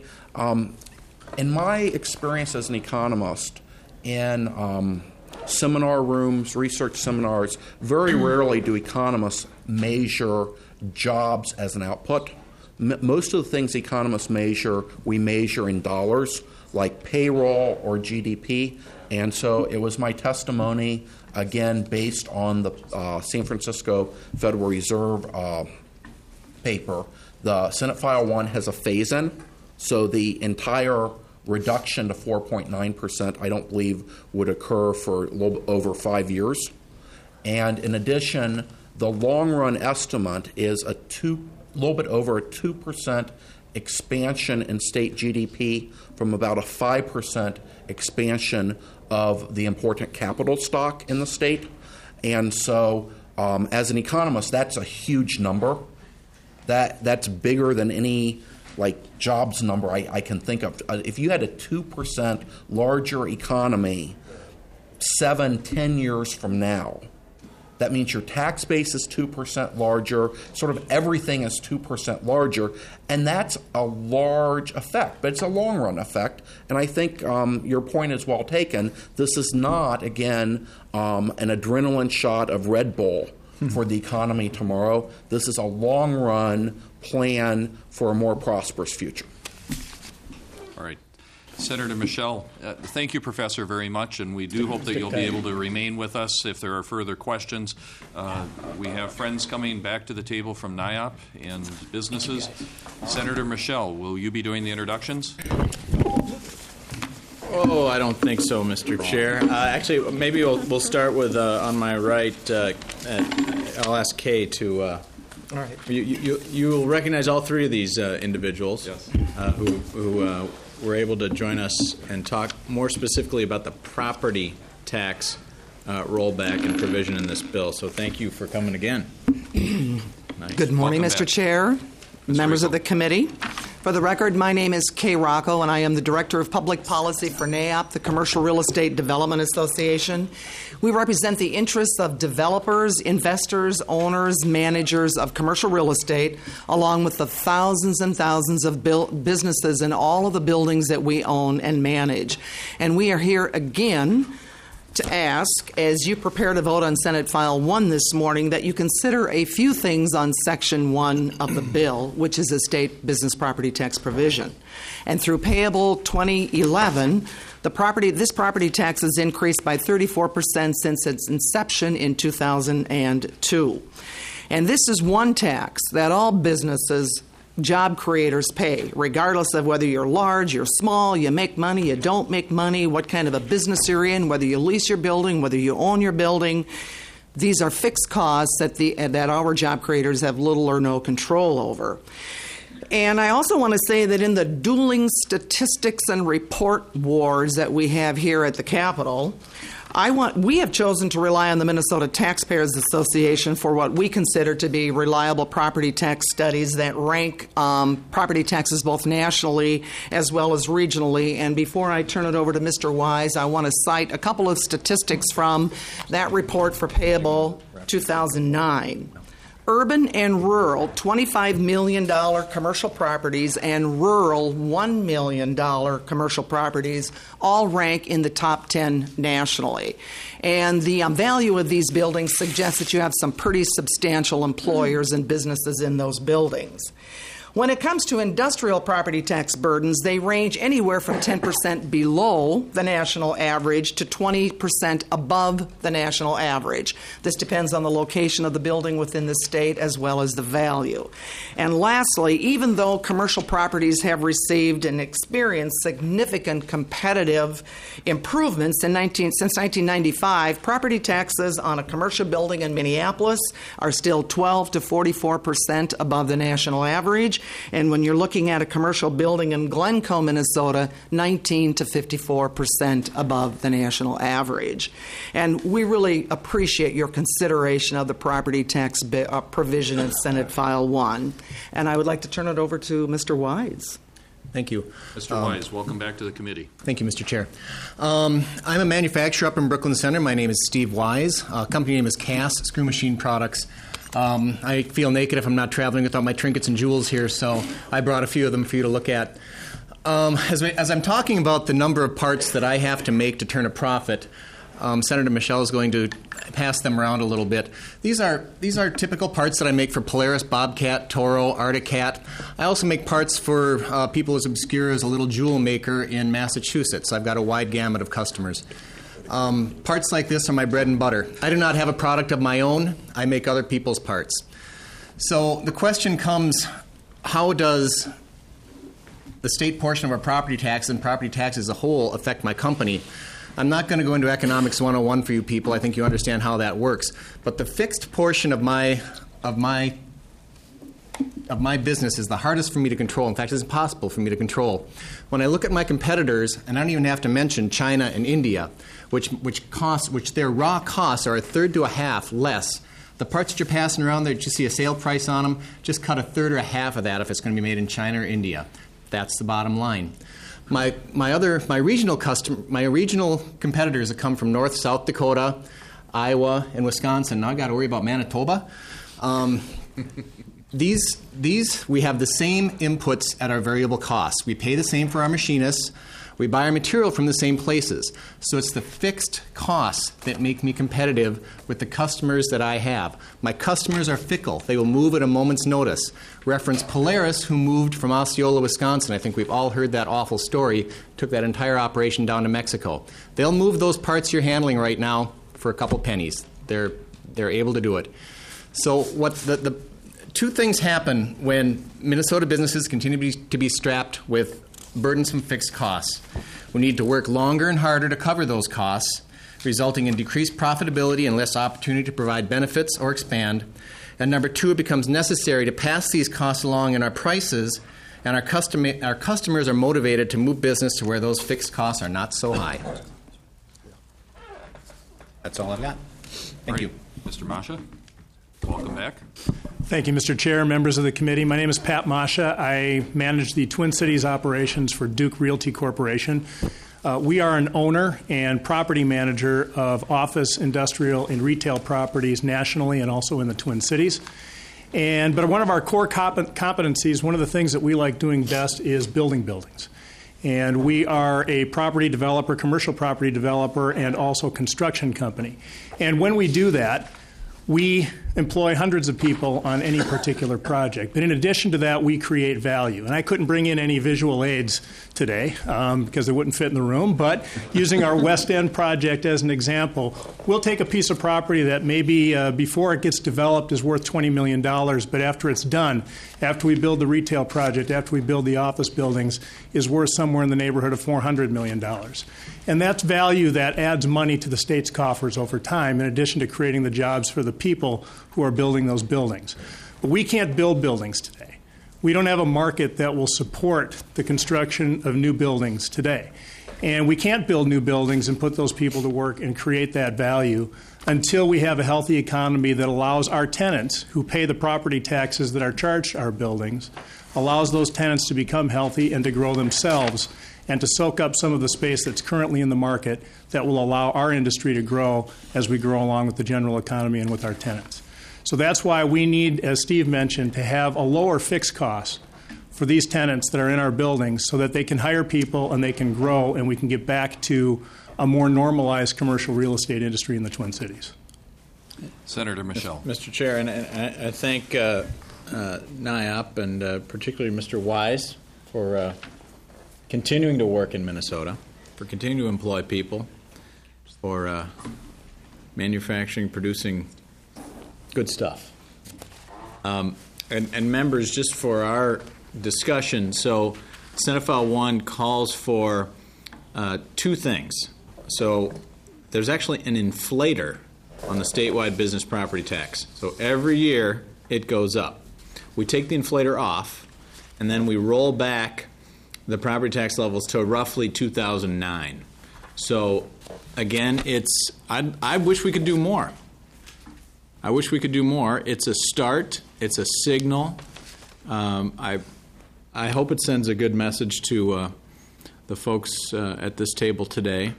Speaker 8: in my experience as an economist in seminar rooms, research seminars, very rarely do economists measure jobs as an output. Most of the things economists measure, we measure in dollars, like payroll or GDP. And so it was my testimony, again, based on the San Francisco Federal Reserve paper. The Senate File 1 has a phase-in, so the entire reduction to 4.9%, I don't believe, would occur for a little over 5 years. And in addition, the long-run estimate is a little bit over a 2% expansion in state GDP from about a 5% expansion of the important capital stock in the state. And so as an economist, that's a huge number. That's bigger than any jobs number I can think of. If you had a 2% larger economy 7-10 years from now, that means your tax base is 2% larger, sort of everything is 2% larger, and that's a large effect, but it's a long-run effect, and I think your point is well taken. This is not, again, an adrenaline shot of Red Bull for the economy tomorrow. This is a long-run plan for a more prosperous future.
Speaker 2: All right. Senator Michel, thank you, Professor, very much, and we do hope that you'll be able to remain with us if there are further questions. We have friends coming back to the table from NIOP and businesses. Senator Michel, will you be doing the introductions?
Speaker 1: Oh, I don't think so, Mr. Chair. Actually, maybe we'll start with, on my right, I'll ask Kay to... all right. You will recognize all three of these individuals. Yes. Who were able to join us and talk more specifically about the property tax rollback and provision in this bill. So thank you for coming again. Nice.
Speaker 11: Good morning, Mr. Chair, members of the committee. For the record, my name is Kay Rocco, and I am the Director of Public Policy for NAIOP, the Commercial Real Estate Development Association. We represent the interests of developers, investors, owners, managers of commercial real estate, along with the thousands and thousands of businesses in all of the buildings that we own and manage. And we are here again to ask, as you prepare to vote on Senate File 1 this morning, that you consider a few things on Section 1 of the bill, which is a state business property tax provision. And through payable 2011, this property tax has increased by 34% since its inception in 2002. And this is one tax that all businesses, job creators pay, regardless of whether you're large, you're small, you make money, you don't make money, what kind of a business you're in, whether you lease your building, whether you own your building. These are fixed costs that our job creators have little or no control over. And I also want to say that in the dueling statistics and report wars that we have here at the Capitol, we have chosen to rely on the Minnesota Taxpayers Association for what we consider to be reliable property tax studies that rank property taxes both nationally as well as regionally. And before I turn it over to Mr. Wise, I want to cite a couple of statistics from that report for payable 2009. Urban and rural, $25 million commercial properties, and rural, $1 million commercial properties all rank in the top 10 nationally. And the value of these buildings suggests that you have some pretty substantial employers and businesses in those buildings. When it comes to industrial property tax burdens, they range anywhere from 10% below the national average to 20% above the national average. This depends on the location of the building within the state as well as the value. And lastly, even though commercial properties have received and experienced significant competitive improvements since 1995, property taxes on a commercial building in Minneapolis are still 12 to 44% above the national average. And when you're looking at a commercial building in Glencoe, Minnesota, 19 to 54% above the national average. And we really appreciate your consideration of the property tax provision in Senate File 1. And I would like to turn it over to Mr. Wise.
Speaker 12: Thank you.
Speaker 2: Mr. Wise, welcome back to the committee.
Speaker 12: Thank you, Mr. Chair. I'm a manufacturer up in Brooklyn Center. My name is Steve Wise. Company name is Cass Screw Machine Products. I feel naked if I'm not traveling without my trinkets and jewels here, so I brought a few of them for you to look at. As I'm talking about the number of parts that I have to make to turn a profit, Senator Michelle is going to pass them around a little bit. These are typical parts that I make for Polaris, Bobcat, Toro, Arctic Cat. I also make parts for people as obscure as a little jewel maker in Massachusetts. I've got a wide gamut of customers. Parts like this are my bread and butter. I do not have a product of my own. I make other people's parts. So the question comes, how does the state portion of our property tax and property tax as a whole affect my company? I'm not going to go into Economics 101 for you people. I think you understand how that works. But the fixed portion of my business is the hardest for me to control. In fact, it's impossible for me to control. When I look at my competitors, and I don't even have to mention China and India, which their raw costs are a third to a half less. The parts that you're passing around there, that you see a sale price on them, just cut a third or a half of that if it's going to be made in China or India. That's the bottom line. My regional competitors that come from North, South Dakota, Iowa, and Wisconsin. Now I got to worry about Manitoba. These we have the same inputs at our variable costs. We pay the same for our machinists. We buy our material from the same places. So it's the fixed costs that make me competitive with the customers that I have. My customers are fickle. They will move at a moment's notice. Reference Polaris, who moved from Osceola, Wisconsin. I think we've all heard that awful story. Took that entire operation down to Mexico. They'll move those parts you're handling right now for a couple pennies. They're able to do it. So what the two things happen when Minnesota businesses continue to be strapped with burdensome fixed costs. We need to work longer and harder to cover those costs, resulting in decreased profitability and less opportunity to provide benefits or expand. And number two, it becomes necessary to pass these costs along in our prices, and our customers are motivated to move business to where those fixed costs are not so high. That's all I've got. Thank you.
Speaker 2: Mr. Masha, welcome back.
Speaker 13: Thank you, Mr. Chair, members of the committee. My name is Pat Masha. I manage the Twin Cities operations for Duke Realty Corporation. We are an owner and property manager of office, industrial, and retail properties nationally and also in the Twin Cities. But one of our core competencies, one of the things that we like doing best is building buildings. And we are a property developer, commercial property developer, and also construction company. And when we do that, we employ hundreds of people on any particular project. But in addition to that, we create value. And I couldn't bring in any visual aids today because they wouldn't fit in the room. But using our West End project as an example, we'll take a piece of property that maybe before it gets developed is worth $20 million, but after it's done, after we build the retail project, after we build the office buildings, is worth somewhere in the neighborhood of $400 million. And that's value that adds money to the state's coffers over time, in addition to creating the jobs for the people who are building those buildings. But we can't build buildings today. We don't have a market that will support the construction of new buildings today. And we can't build new buildings and put those people to work and create that value until we have a healthy economy that allows our tenants, who pay the property taxes that are charged to our buildings, allows those tenants to become healthy and to grow themselves and to soak up some of the space that's currently in the market that will allow our industry to grow as we grow along with the general economy and with our tenants. So that's why we need, as Steve mentioned, to have a lower fixed cost for these tenants that are in our buildings so that they can hire people and they can grow and we can get back to a more normalized commercial real estate industry in the Twin Cities.
Speaker 2: Senator Michel.
Speaker 1: Mr. Chair, and I thank NIOP and particularly Mr. Wise for continuing to work in Minnesota, for continuing to employ people, for manufacturing, producing good stuff. And members, just for our discussion, so Senate File 1 calls for two things. So there's actually an inflator on the statewide business property tax. So every year it goes up. We take the inflator off, and then we roll back the property tax levels to roughly 2009. So again, I wish we could do more. I wish we could do more. It's a start. It's a signal. I hope it sends a good message to the folks at this table today.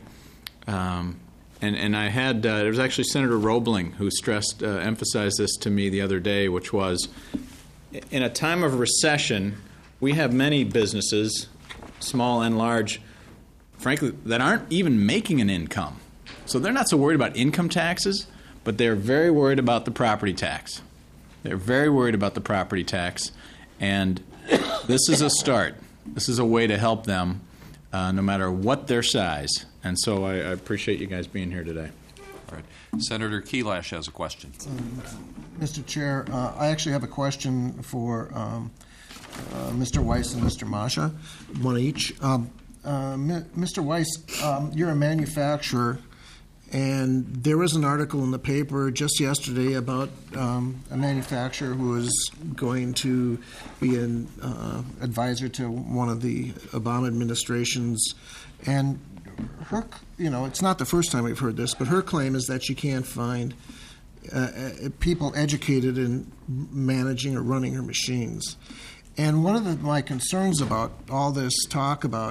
Speaker 1: And I had there was actually Senator Roebling who emphasized this to me the other day, which was, in a time of recession, we have many businesses, small and large, frankly, that aren't even making an income. So they're not so worried about income taxes, but they're very worried about the property tax. They're very worried about the property tax, and this is a start. This is a way to help them, no matter what their size. And so I appreciate you guys being here today.
Speaker 2: All right. Senator Kelash has a question.
Speaker 6: Mr. Chair, I actually have a question for Mr. Weiss and Mr. Masha, one each. Mr. Weiss, you're a manufacturer, and there was an article in the paper just yesterday about a manufacturer who is going to be an advisor to one of the Obama administration's, and her, it's not the first time we've heard this, but her claim is that she can't find people educated in managing or running her machines. And one of my concerns about all this talk about,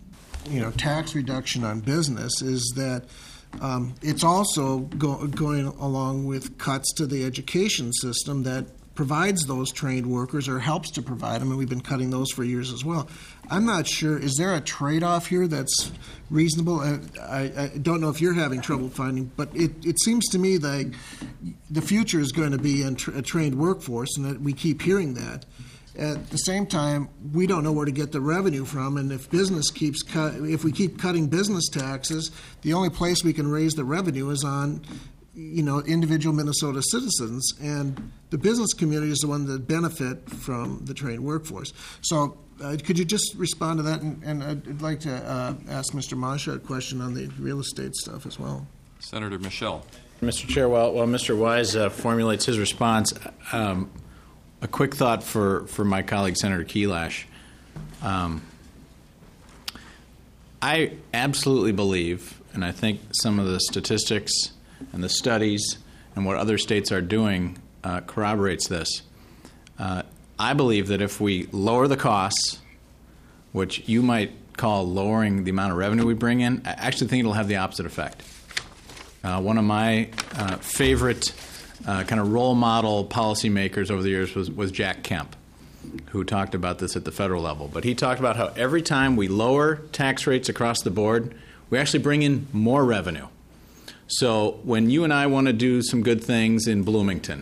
Speaker 6: tax reduction on business is that it's also going along with cuts to the education system that provides those trained workers or helps to provide them, and we've been cutting those for years as well. I'm not sure, is there a trade-off here that's reasonable? I don't know if you're having trouble finding, but it seems to me like the future is going to be a trained workforce, and that we keep hearing that. At the same time, we don't know where to get the revenue from, and if we keep cutting business taxes, the only place we can raise the revenue is on individual Minnesota citizens, and the business community is the one that benefit from the trained workforce. So could you just respond to that? And I'd like to ask Mr. Masha a question on the real estate stuff as well.
Speaker 2: Senator Michel.
Speaker 1: Mr. Chair, while Mr. Wise formulates his response, a quick thought for my colleague, Senator Kelash. I absolutely believe, and I think some of the statistics and the studies and what other states are doing corroborates this. I believe that if we lower the costs, which you might call lowering the amount of revenue we bring in, I actually think it'll have the opposite effect. One of my favorite kind of role model policymakers over the years was Jack Kemp, who talked about this at the federal level. But he talked about how every time we lower tax rates across the board, we actually bring in more revenue. So when you and I want to do some good things in Bloomington,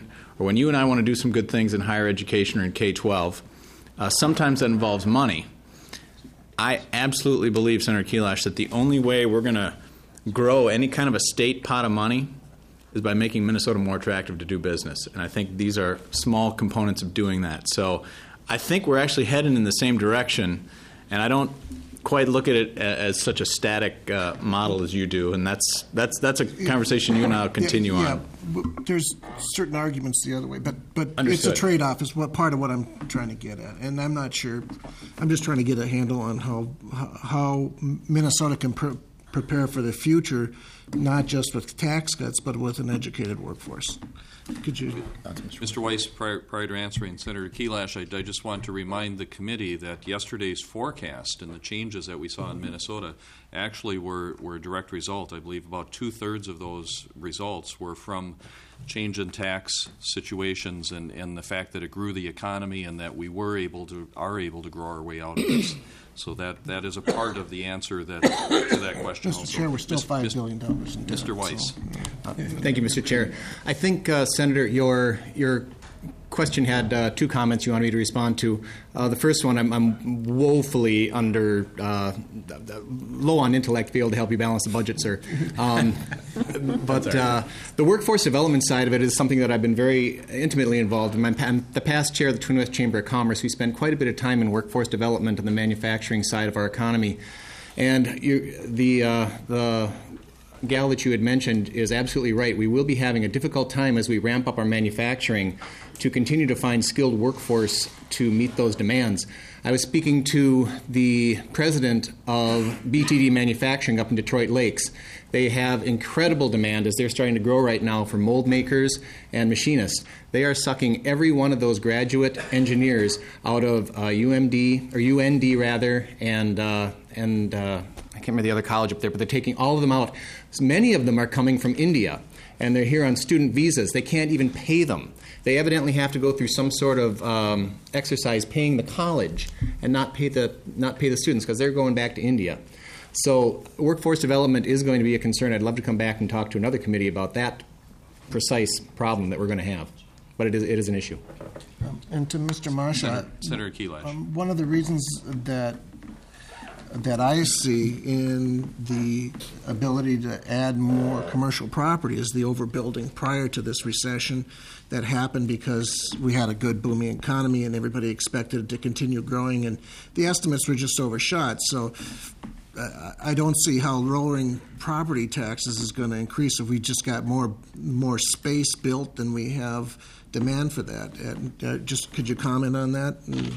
Speaker 1: or when you and I want to do some good things in higher education or in K-12, sometimes that involves money. I absolutely believe, Senator Kelash, that the only way we're going to grow any kind of a state pot of money is by making Minnesota more attractive to do business. And I think these are small components of doing that. So I think we're actually heading in the same direction, and I don't quite look at it as such a static model as you do. And that's a conversation you and I will continue on.
Speaker 6: There's certain arguments the other way, but
Speaker 1: Understood.
Speaker 6: It's a trade-off is what part of what I'm trying to get at. And I'm not sure. I'm just trying to get a handle on how Minnesota can prepare for the future, not just with tax cuts, but with an educated workforce. Could you?
Speaker 2: Mr. Weiss, prior to answering Senator Kelash, I just want to remind the committee that yesterday's forecast and the changes that we saw in Minnesota actually were a direct result. I believe about 2/3 of those results were from change in tax situations and the fact that it grew the economy and that we are able to grow our way out of this. So that is a part of the answer to that question.
Speaker 6: Mr. Chair, we're still $5 billion in debt.
Speaker 2: Mr. Weiss.
Speaker 12: Thank you, Mr. Chair. I think, Senator, your question had two comments you wanted me to respond to. The first one, I'm woefully low on intellect to be able to help you balance the budget, sir. But the workforce development side of it is something that I've been very intimately involved in. I'm the past chair of the Twin West Chamber of Commerce. We spend quite a bit of time in workforce development and the manufacturing side of our economy. And the gal that you had mentioned is absolutely right. We will be having a difficult time as we ramp up our manufacturing to continue to find skilled workforce to meet those demands. I was speaking to the president of BTD Manufacturing up in Detroit Lakes. They have incredible demand as they're starting to grow right now for mold makers and machinists. They are sucking every one of those graduate engineers out of UND rather, and I can't remember the other college up there, but they're taking all of them out. Many of them are coming from India, and they're here on student visas. They can't even pay them. They evidently have to go through some sort of exercise paying the college and not pay the students because they're going back to India. So workforce development is going to be a concern. I'd love to come back and talk to another committee about that precise problem that we're going to have. But it is an issue.
Speaker 6: And to Mr. Masha,
Speaker 2: Senator Kelash.
Speaker 6: One of the reasons that I see in the ability to add more commercial property is the overbuilding prior to this recession that happened because we had a good booming economy and everybody expected it to continue growing, and the estimates were just overshot. So I don't see how lowering property taxes is going to increase if we just got more space built than we have demand for that. And just could you comment on that?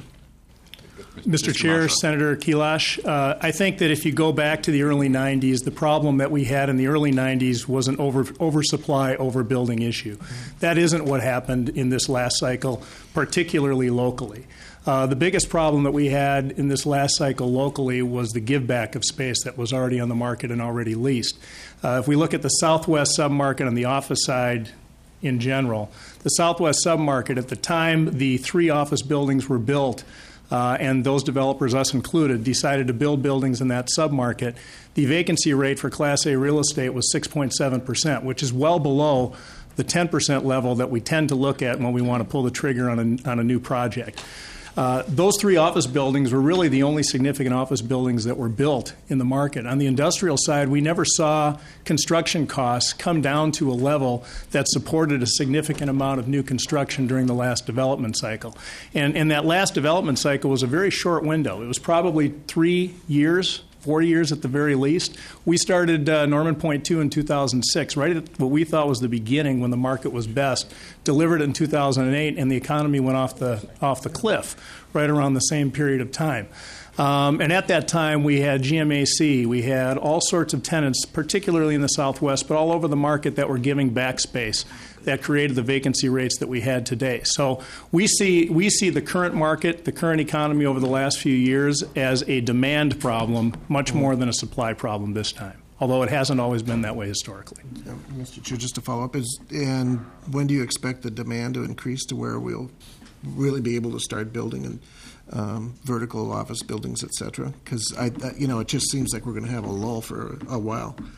Speaker 13: Mr. Chair, Senator Kelash, I think that if you go back to the early 90s, the problem that we had in the early 90s was an oversupply, overbuilding issue. That isn't what happened in this last cycle, particularly locally. The biggest problem that we had in this last cycle locally was the give back of space that was already on the market and already leased. If we look at the Southwest submarket on the office side in general, the Southwest submarket at the time the 3 office buildings were built, and those developers, us included, decided to build buildings in that submarket, the vacancy rate for Class A real estate was 6.7%, which is well below the 10% level that we tend to look at when we want to pull the trigger on a new project. Those 3 office buildings were really the only significant office buildings that were built in the market. On the industrial side, we never saw construction costs come down to a level that supported a significant amount of new construction during the last development cycle. And that last development cycle was a very short window. It was probably 3 years, 4 years at the very least. We started Norman Point 2 in 2006, right at what we thought was the beginning when the market was best, delivered it in 2008, and the economy went off the cliff right around the same period of time. And at that time, we had GMAC, we had all sorts of tenants, particularly in the Southwest, but all over the market that were giving back space that created the vacancy rates that we had today. So we see the current market, the current economy over the last few years as a demand problem much more than a supply problem this time, although it hasn't always been that way historically.
Speaker 6: Mr. Chair, just to follow up, and when do you expect the demand to increase to where we'll really be able to start building in vertical office buildings, et cetera? Because it just seems like we're going to have a lull for a while.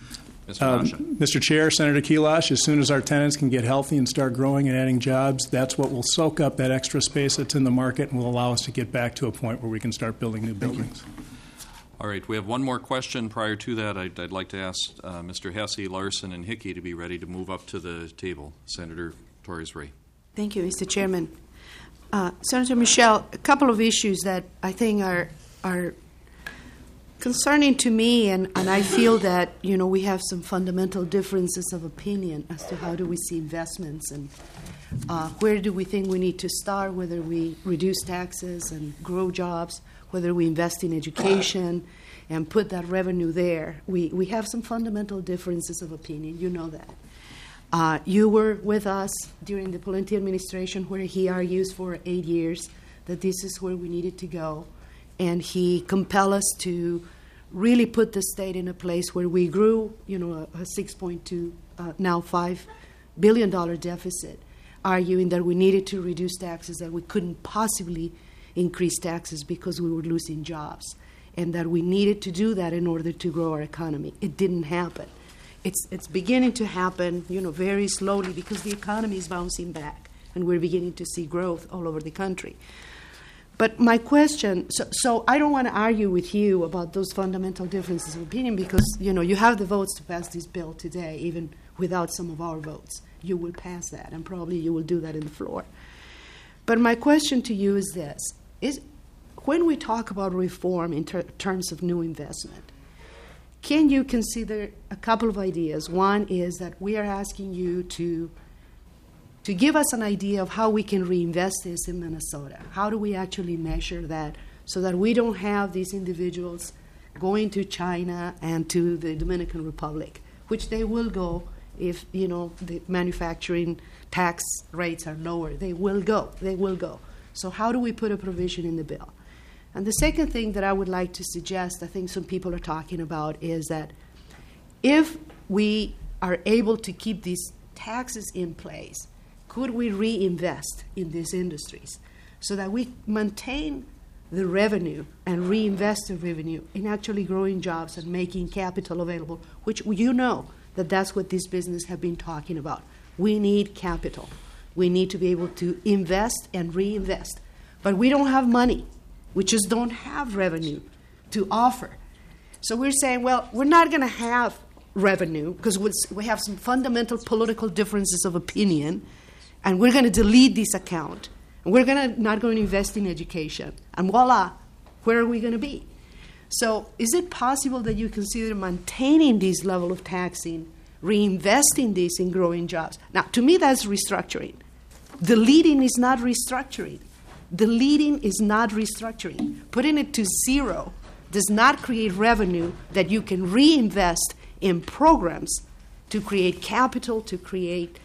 Speaker 2: Mr. Masha.
Speaker 13: Mr. Chair, Senator Kelash, as soon as our tenants can get healthy and start growing and adding jobs, that's what will soak up that extra space that's in the market and will allow us to get back to a point where we can start building new buildings.
Speaker 2: All right, we have one more question. Prior to that, I'd like to ask Mr. Hesse, Larson, and Hickey to be ready to move up to the table. Senator Torres-Ray.
Speaker 14: Thank you, Mr. Chairman. Senator Michel, a couple of issues that I think are concerning to me, and I feel that we have some fundamental differences of opinion as to how do we see investments and where do we think we need to start, whether we reduce taxes and grow jobs, whether we invest in education and put that revenue there. We have some fundamental differences of opinion. You know that. You were with us during the Pawlenty administration where he argues for 8 years that this is where we needed to go. And he compelled us to really put the state in a place where we grew, a $6.2, now $5 billion deficit, arguing that we needed to reduce taxes, that we couldn't possibly increase taxes because we were losing jobs, and that we needed to do that in order to grow our economy. It didn't happen. It's beginning to happen, very slowly because the economy is bouncing back, and we're beginning to see growth all over the country. But my question, so I don't want to argue with you about those fundamental differences of opinion because, you have the votes to pass this bill today, even without some of our votes. You will pass that, and probably you will do that in the floor. But my question to you is this. When we talk about reform in terms of new investment, can you consider a couple of ideas? One is that we are asking you to give us an idea of how we can reinvest this in Minnesota. How do we actually measure that so that we don't have these individuals going to China and to the Dominican Republic, which they will go if, the manufacturing tax rates are lower. They will go. So how do we put a provision in the bill? And the second thing that I would like to suggest, I think some people are talking about, is that if we are able to keep these taxes in place, could we reinvest in these industries so that we maintain the revenue and reinvest the revenue in actually growing jobs and making capital available, which that's what this business have been talking about. We need capital. We need to be able to invest and reinvest. But we don't have money. We just don't have revenue to offer. So we're saying, well, we're not going to have revenue because we have some fundamental political differences of opinion, and we're going to delete this account, and we're not going to invest in education. And voila, where are we going to be? So is it possible that you consider maintaining this level of taxing, reinvesting this in growing jobs? Now, to me, that's restructuring. Deleting is not restructuring. Deleting is not restructuring. Putting it to zero does not create revenue that you can reinvest in programs to create capital, to create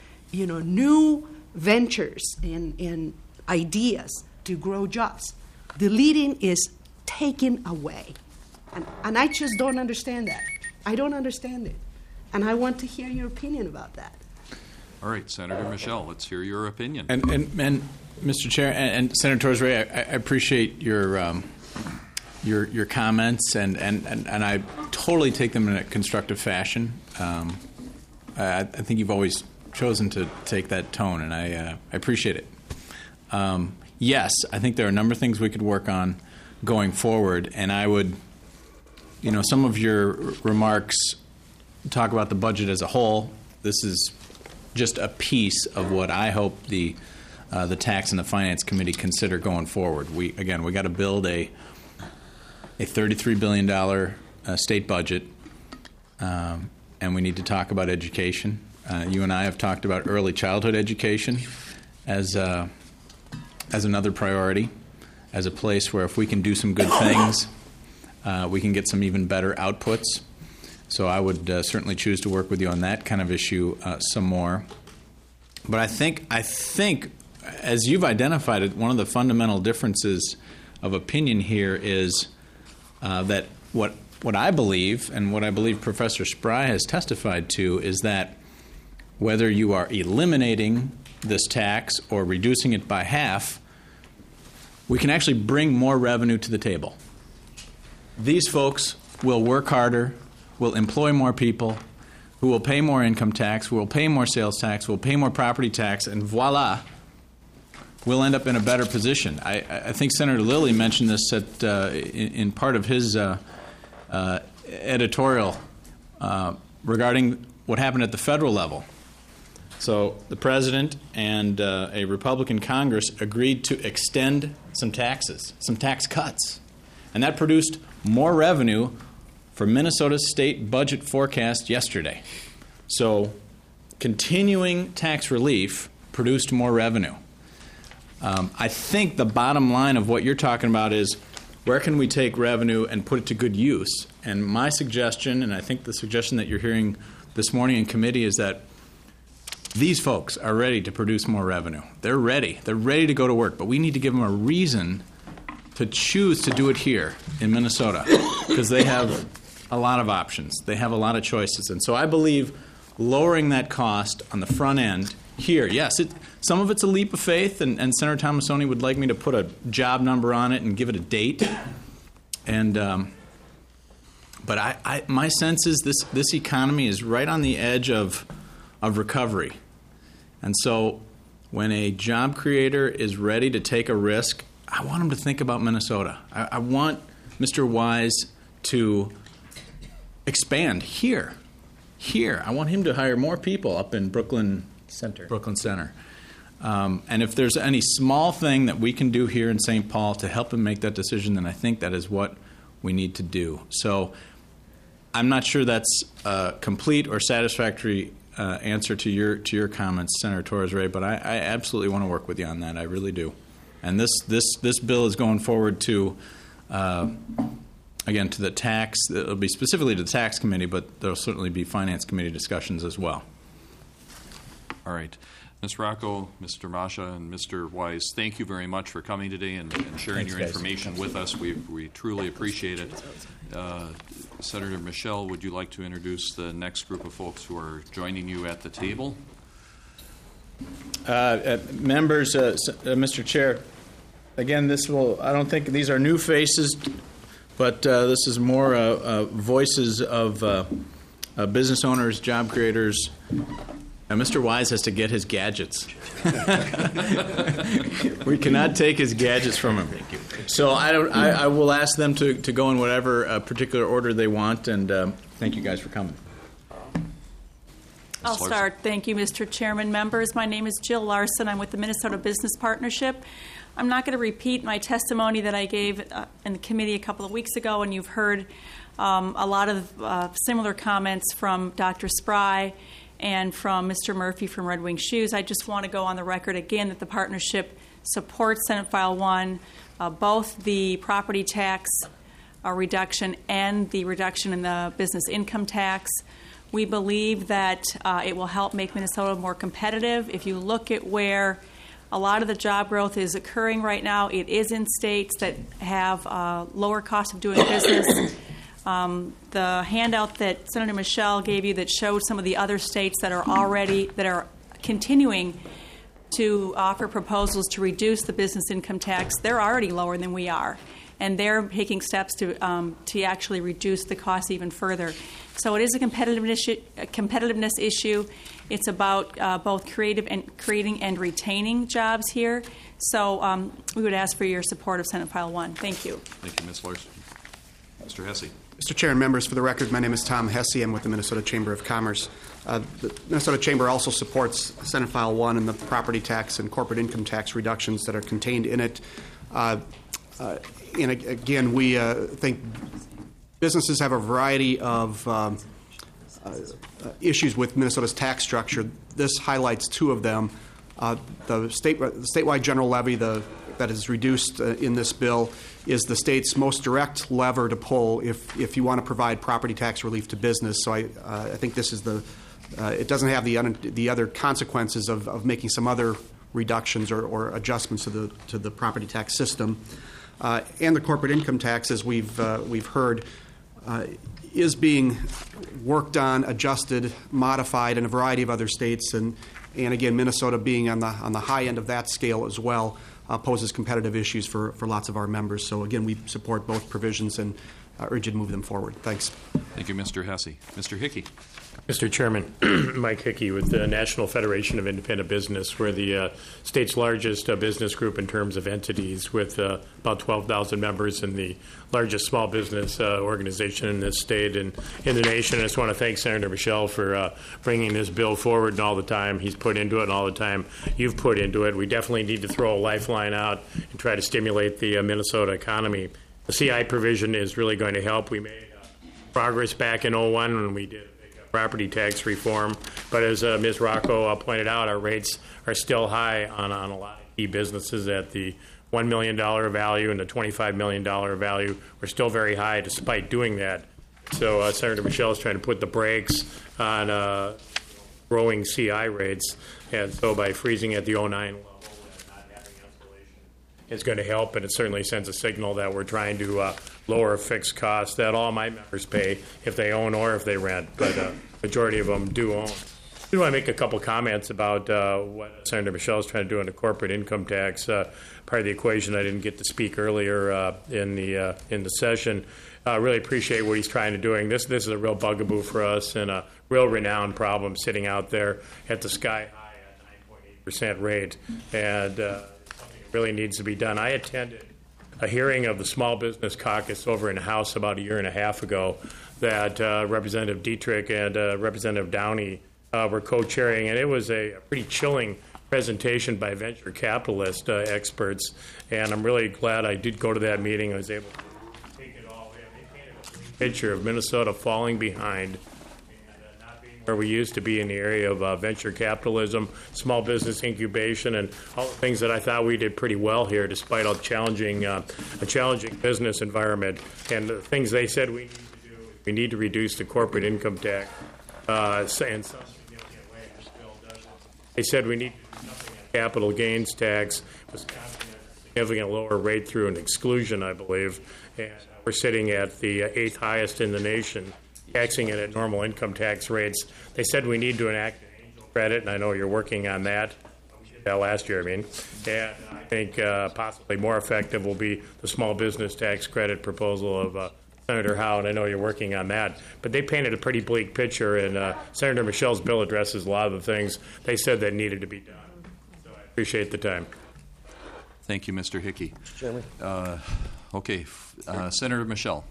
Speaker 14: new ventures and ideas to grow jobs. Deleting is taken away. And I just don't understand that. I don't understand it. And I want to hear your opinion about that.
Speaker 2: All right, Senator Michel, let's hear your opinion.
Speaker 1: And Mr. Chair and Senator Torres-Ray, I appreciate your comments, and I totally take them in a constructive fashion. I think you've always chosen to take that tone, and I appreciate it. Yes, I think there are a number of things we could work on going forward, and I would, some of your remarks talk about the budget as a whole. This is just a piece of what I hope the Tax and the Finance Committee consider going forward. We got to build a $33 billion state budget, and we need to talk about education. You and I have talked about early childhood education as another priority, as a place where if we can do some good things, we can get some even better outputs. So I would certainly choose to work with you on that kind of issue some more. But I think, as you've identified it, one of the fundamental differences of opinion here is that what I believe, and what I believe Professor Spry has testified to, is that whether you are eliminating this tax or reducing it by half, we can actually bring more revenue to the table. These folks will work harder, will employ more people, who will pay more income tax, who will pay more sales tax, who will pay more property tax, and voila, we'll end up in a better position. I think Senator Lilly mentioned this in part of his editorial regarding what happened at the federal level. So the president and a Republican Congress agreed to extend some taxes, some tax cuts, and that produced more revenue for Minnesota's state budget forecast yesterday. So continuing tax relief produced more revenue. I think the bottom line of what you're talking about is where can we take revenue and put it to good use? And my suggestion, and I think the suggestion that you're hearing this morning in committee, is that these folks are ready to produce more revenue. They're ready. They're ready to go to work, but we need to give them a reason to choose to do it here in Minnesota because they have a lot of options. They have a lot of choices. And so I believe lowering that cost on the front end here, yes, some of it's a leap of faith, and Senator Tomassoni would like me to put a job number on it and give it a date. And but my sense is this economy is right on the edge of recovery. And so when a job creator is ready to take a risk, I want him to think about Minnesota. I want Mr. Wise to expand here. I want him to hire more people up in Brooklyn Center. And if there's any small thing that we can do here in St. Paul to help him make that decision, then I think that is what we need to do. So I'm not sure that's a complete or satisfactory answer to your comments, Senator Torres-Ray, but I absolutely want to work with you on that. I really do. And this bill is going forward to, again, to the tax. It'll be specifically to the tax committee, but there'll certainly be finance committee discussions as well.
Speaker 2: All right. Ms. Rocco, Mr. Masha, and Mr. Wise, thank you very much for coming today and sharing your information with us. We truly appreciate it. Senator Michelle, would you like to introduce the next group of folks who are joining you at the table?
Speaker 1: Members, Mr. Chair, again, I don't think these are new faces, but this is more voices of business owners, job creators. Mr. Wise has to get his gadgets. We cannot take his gadgets from him. So I will ask them to go in whatever particular order they want, and thank you guys for coming.
Speaker 15: I'll start. Thank you, Mr. Chairman. Members, my name is Jill Larson. I'm with the Minnesota Business Partnership. I'm not going to repeat my testimony that I gave in the committee a couple of weeks ago, and you've heard a lot of similar comments from Dr. Spry and from Mr. Murphy from Red Wing Shoes. I just want to go on the record again that the partnership supports Senate File 1, both the property tax reduction and the reduction in the business income tax. We believe that it will help make Minnesota more competitive. If you look at where a lot of the job growth is occurring right now, it is in states that have lower cost of doing business. The handout that Senator Michelle gave you that showed some of the other states that are continuing to offer proposals to reduce the business income tax, they're already lower than we are. And they're taking steps to actually reduce the cost even further. So it is a competitiveness issue. It's about both creating and retaining jobs here. So we would ask for your support of Senate File 1. Thank you.
Speaker 2: Thank you, Ms. Larson. Mr. Hesse.
Speaker 16: Mr. Chair and members, for the record, my name is Tom Hesse. I'm with the Minnesota Chamber of Commerce. The Minnesota Chamber also supports Senate File 1 and the property tax and corporate income tax reductions that are contained in it. And again, we think businesses have a variety of issues with Minnesota's tax structure. This highlights two of them. The statewide general levy that is reduced in this bill is the state's most direct lever to pull if you want to provide property tax relief to business. So I think this is it doesn't have the other consequences of making some other reductions or adjustments to the property tax system. And the corporate income tax, as we've heard, is being worked on, adjusted, modified in a variety of other states, and again, Minnesota being on the high end of that scale as well poses competitive issues for lots of our members. So again, we support both provisions, and urge you to move them forward. Thanks.
Speaker 2: Thank you, Mr. Hesse. Mr. Hickey.
Speaker 17: Mr. Chairman, Mike Hickey with the National Federation of Independent Business. We're the state's largest business group in terms of entities, with about 12,000 members, and the largest small business organization in this state and in the nation. I just want to thank Senator Michel for bringing this bill forward and all the time he's put into it and all the time you've put into it. We definitely need to throw a lifeline out and try to stimulate the Minnesota economy. The CI provision is really going to help. We made progress back in 2001 when we did property tax reform, but as Ms. Rocco pointed out, our rates are still high on a lot of key businesses at the $1 million value and the $25 million value. We're still very high despite doing that. So Senator Michel is trying to put the brakes on growing CI rates, and so by freezing at the 2009 level and not having escalation, it's going to help, and it certainly sends a signal that we're trying to lower fixed costs that all my members pay if they own or if they rent, but majority of them do own. I do want to make a couple comments about what Senator Michel is trying to do on the corporate income tax part of the equation. I didn't get to speak earlier in the session. Really appreciate what he's trying to do. This is a real bugaboo for us and a real renowned problem sitting out there at the sky high at 9.8% rate, and something that really needs to be done. I attended a hearing of the Small Business Caucus over in the House about a year and a half ago that Representative Dietrich and Representative Downey were co-chairing, and it was a pretty chilling presentation by venture capitalist experts, and I'm really glad I did go to that meeting. I was able to take it all in. They painted a picture of Minnesota falling behind and not being where we used to be in the area of venture capitalism, small business incubation, and all the things that I thought we did pretty well here despite a challenging business environment. And the things they said we need to do is we need to reduce the corporate income tax in some significant way. This bill does it. They said we need to do something on capital gains tax. Wisconsin has a significant lower rate through an exclusion, I believe, and we're sitting at the 8th highest in the nation, taxing it at normal income tax rates. They said we need to enact an angel credit, and I know you're working on that. We did that last year, and I think possibly more effective will be the small business tax credit proposal of Senator Howe, and I know you're working on that. But they painted a pretty bleak picture, and Senator Michel's bill addresses a lot of the things they said that needed to be done. So I appreciate the time.
Speaker 2: Thank you, Mr. Hickey.
Speaker 18: Mr. Chairman.
Speaker 2: Okay, Senator Michel.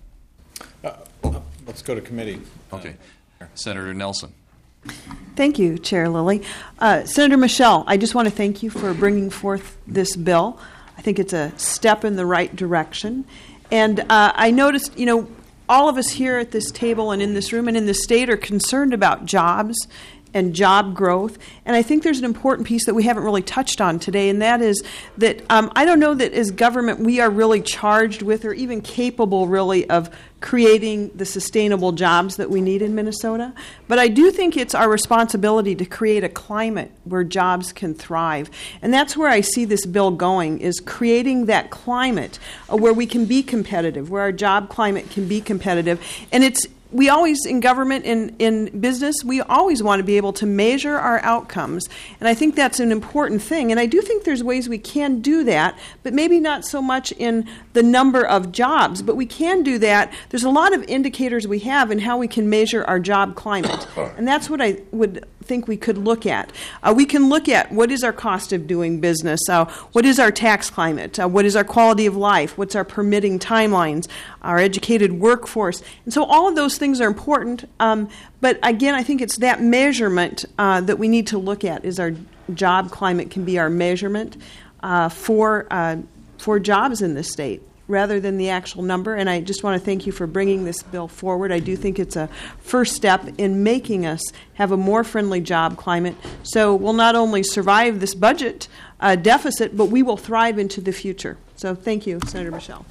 Speaker 1: Let's go to committee.
Speaker 2: Okay. Senator Nelson.
Speaker 7: Thank you, Chair Lilly. Senator Michel, I just want to thank you for bringing forth this bill. I think it's a step in the right direction. And I noticed, all of us here at this table and in this room and in the state are concerned about jobs and job growth. And I think there's an important piece that we haven't really touched on today, and that is that I don't know that as government we are really charged with or even capable really of creating the sustainable jobs that we need in Minnesota. But I do think it's our responsibility to create a climate where jobs can thrive. And that's where I see this bill going, is creating that climate where we can be competitive, where our job climate can be competitive. And we always, in government, in business, we always want to be able to measure our outcomes. And I think that's an important thing. And I do think there's ways we can do that, but maybe not so much in the number of jobs. But we can do that. There's a lot of indicators we have in how we can measure our job climate. And that's what I would think we could look at. We can look at what is our cost of doing business, what is our tax climate, what is our quality of life, what's our permitting timelines, our educated workforce. And so all of those things are important. But again, I think it's that measurement that we need to look at, is our job climate can be our measurement for jobs in this state, rather than the actual number. And I just want to thank you for bringing this bill forward. I do think it's a first step in making us have a more friendly job climate. So we'll not only survive this budget deficit, but we will thrive into the future. So thank you, Senator Michel.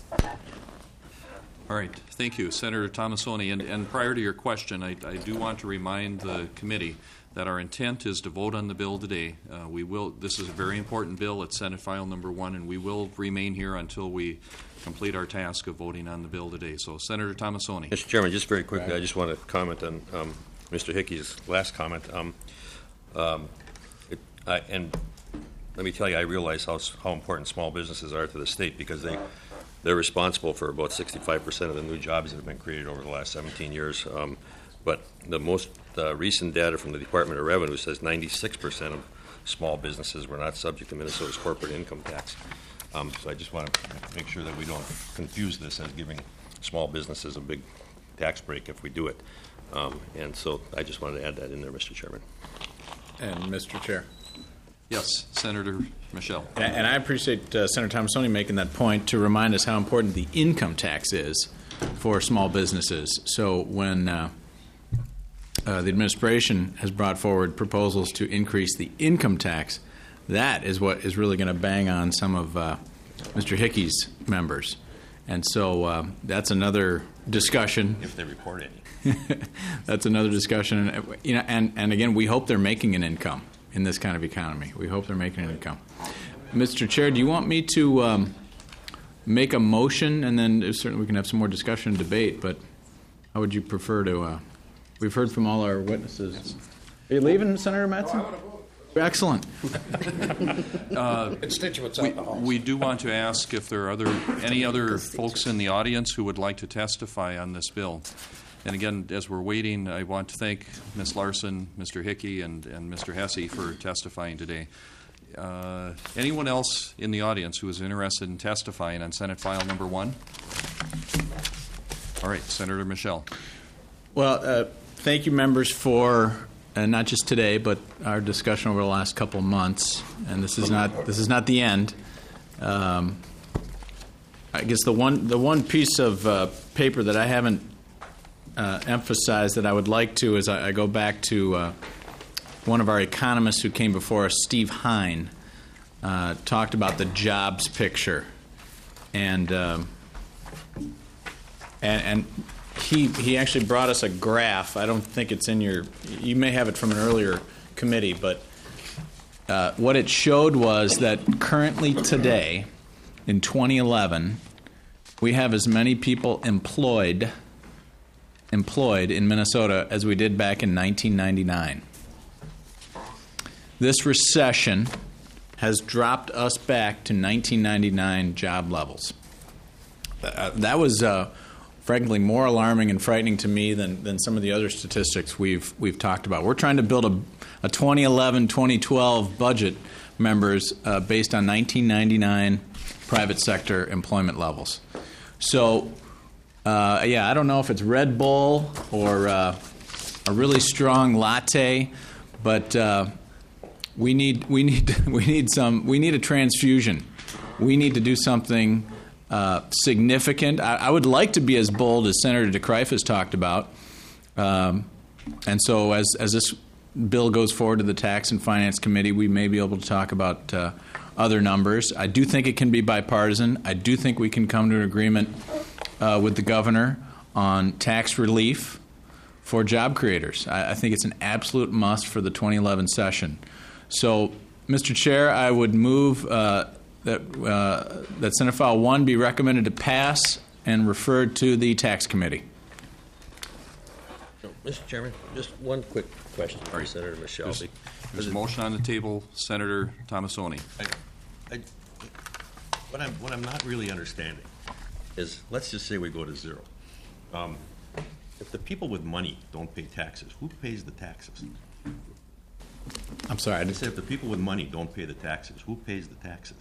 Speaker 2: All right. Thank you, Senator Tomassoni. And prior to your question, I do want to remind the committee that our intent is to vote on the bill today. This is a very important bill. It's Senate File Number 1, and we will remain here until we complete our task of voting on the bill today. So, Senator Tomassoni.
Speaker 9: Mr. Chairman, just very quickly, I just want to comment on Mr. Hickey's last comment. And let me tell you, I realize how important small businesses are to the state, because they're responsible for about 65% of the new jobs that have been created over the last 17 years. But the most recent data from the Department of Revenue says 96% of small businesses were not subject to Minnesota's corporate income tax. So I just want to make sure that we don't confuse this as giving small businesses a big tax break if we do it. And so I just wanted to add that in there, Mr. Chairman.
Speaker 1: And Mr. Chair.
Speaker 2: Yes, Senator Michelle.
Speaker 1: And I appreciate Senator Tomassoni making that point to remind us how important the income tax is for small businesses. So when the administration has brought forward proposals to increase the income tax, that is what is really going to bang on some of Mr. Hickey's members. And so that's another discussion.
Speaker 9: If they report any.
Speaker 1: That's another discussion. And again, we hope they're making an income in this kind of economy. We hope they're making an income. Mr. Chair, do you want me to make a motion, and then certainly we can have some more discussion and debate, but how would you prefer to? We've heard from all our witnesses. Are you leaving, Senator Mattson? Excellent.
Speaker 10: Constituents
Speaker 2: we do want to ask if there are any other folks in the audience who would like to testify on this bill. And again, as we're waiting, I want to thank Ms. Larson, Mr. Hickey, and Mr. Hesse for testifying today. Anyone else in the audience who is interested in testifying on Senate File Number 1? All right, Senator Michelle.
Speaker 1: Well, thank you, members, for not just today, but our discussion over the last couple of months. And this is not the end. I guess the one piece of paper that I haven't emphasized that I would like to is I go back to one of our economists who came before us, Steve Hine, talked about the jobs picture, and he actually brought us a graph. I don't think it's in you may have it from an earlier committee, but what it showed was that currently today, in 2011, we have as many people employed in Minnesota as we did back in 1999. This recession has dropped us back to 1999 job levels. That was frankly more alarming and frightening to me than some of the other statistics we've talked about. We're trying to build a 2011-2012 budget, members, based on 1999 private sector employment levels. So, I don't know if it's Red Bull or a really strong latte, but we need a transfusion. We need to do something significant. I would like to be as bold as Senator DeKreif has talked about, and so as this bill goes forward to the Tax and Finance Committee, we may be able to talk about other numbers. I do think it can be bipartisan. I do think we can come to an agreement with the governor on tax relief for job creators. I think it's an absolute must for the 2011 session. So, Mr. Chair, I would move that Senate File 1 be recommended to pass and referred to the Tax Committee.
Speaker 9: Mr. Chairman, just one quick question for Senator Michelle.
Speaker 2: There's a motion on the table, Senator Tomassoni.
Speaker 9: What I'm not really understanding is, let's just say we go to zero. If the people with money don't pay taxes, who pays the taxes?
Speaker 1: I'm sorry.
Speaker 9: I said if the people with money don't pay the taxes, who pays the taxes?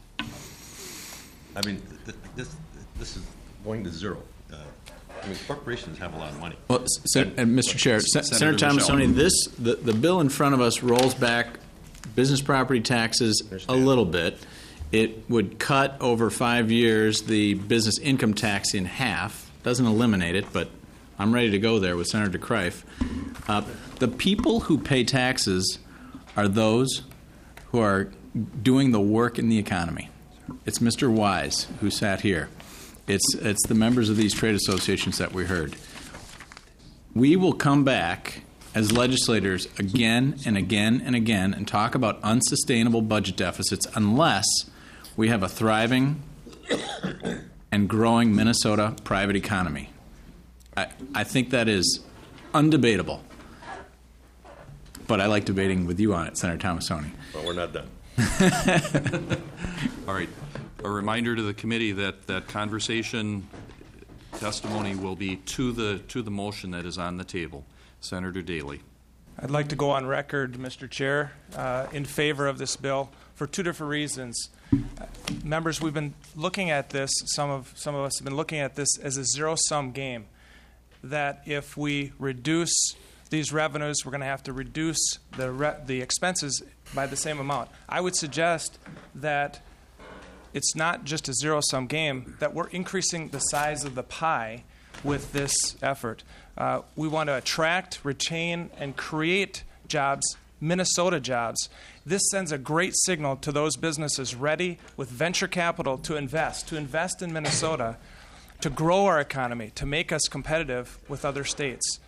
Speaker 9: I mean, this is going to zero. Corporations have a lot of money.
Speaker 1: Well, Mr. Chair, Senator Tomassoni, the bill in front of us rolls back business property taxes a little bit. It would cut over 5 years the business income tax in half. Doesn't eliminate it, but I'm ready to go there with Senator DeKreif. The people who pay taxes are those who are doing the work in the economy. It's Mr. Wise who sat here. It's the members of these trade associations that we heard. We will come back as legislators again and again and again and talk about unsustainable budget deficits unless we have a thriving and growing Minnesota private economy. I think that is undebatable. But I like debating with you on it, Senator Tomassoni.
Speaker 9: Well, we're not done.
Speaker 2: All right. A reminder to the committee that conversation testimony will be to the motion that is on the table. Senator Daley.
Speaker 18: I'd like to go on record, Mr. Chair, in favor of this bill for two different reasons. Members, we've been looking at this, some of us have been looking at this as a zero-sum game, that if we reduce these revenues, we're going to have to reduce the expenses by the same amount. I would suggest that it's not just a zero-sum game, that we're increasing the size of the pie with this effort. We want to attract, retain, and create jobs, Minnesota jobs. This sends a great signal to those businesses ready with venture capital to invest in Minnesota, to grow our economy, to make us competitive with other states.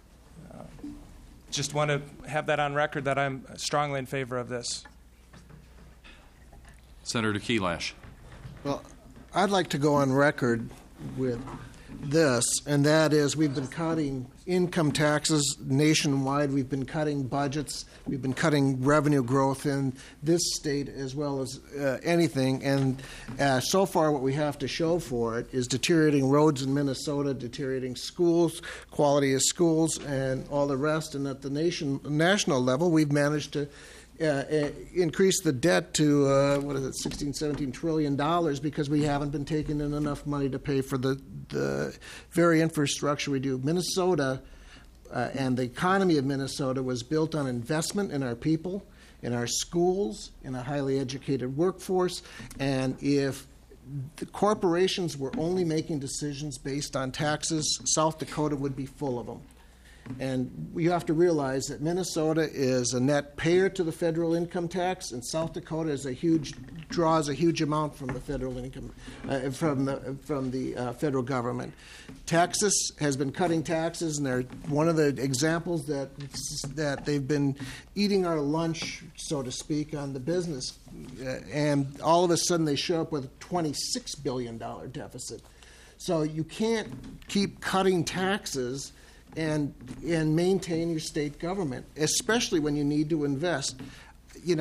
Speaker 18: Just want to have that on record that I'm strongly in favor of this.
Speaker 2: Senator Kelash.
Speaker 6: Well, I'd like to go on record with this, and that is we've been cutting income taxes nationwide. We've been cutting budgets. We've been cutting revenue growth in this state as well as anything. And so far what we have to show for it is deteriorating roads in Minnesota, deteriorating schools, quality of schools, and all the rest. And at the national level, we've managed to increase the debt to, $16-17 trillion because we haven't been taking in enough money to pay for the very infrastructure we do. Minnesota and the economy of Minnesota was built on investment in our people, in our schools, in a highly educated workforce, and if the corporations were only making decisions based on taxes, South Dakota would be full of them. And you have to realize that Minnesota is a net payer to the federal income tax, and South Dakota draws a huge amount from the federal income from the federal government. Texas has been cutting taxes, and they're one of the examples that they've been eating our lunch, so to speak, on the business. And all of a sudden, they show up with a $26 billion deficit. So you can't keep cutting taxes and maintain your state government, especially when you need to invest. When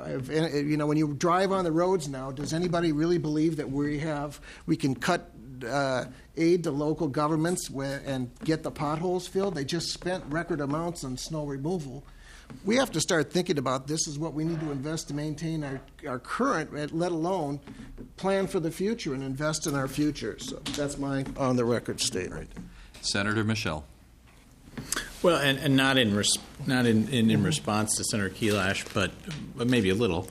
Speaker 6: you drive on the roads now, does anybody really believe that we can cut aid to local governments and get the potholes filled? They just spent record amounts on snow removal. We have to start thinking about this is what we need to invest to maintain our current, let alone plan for the future and invest in our future. So that's my on-the-record statement.
Speaker 2: Senator Michelle.
Speaker 1: Well, and not in response to Senator Kelash, but maybe a little.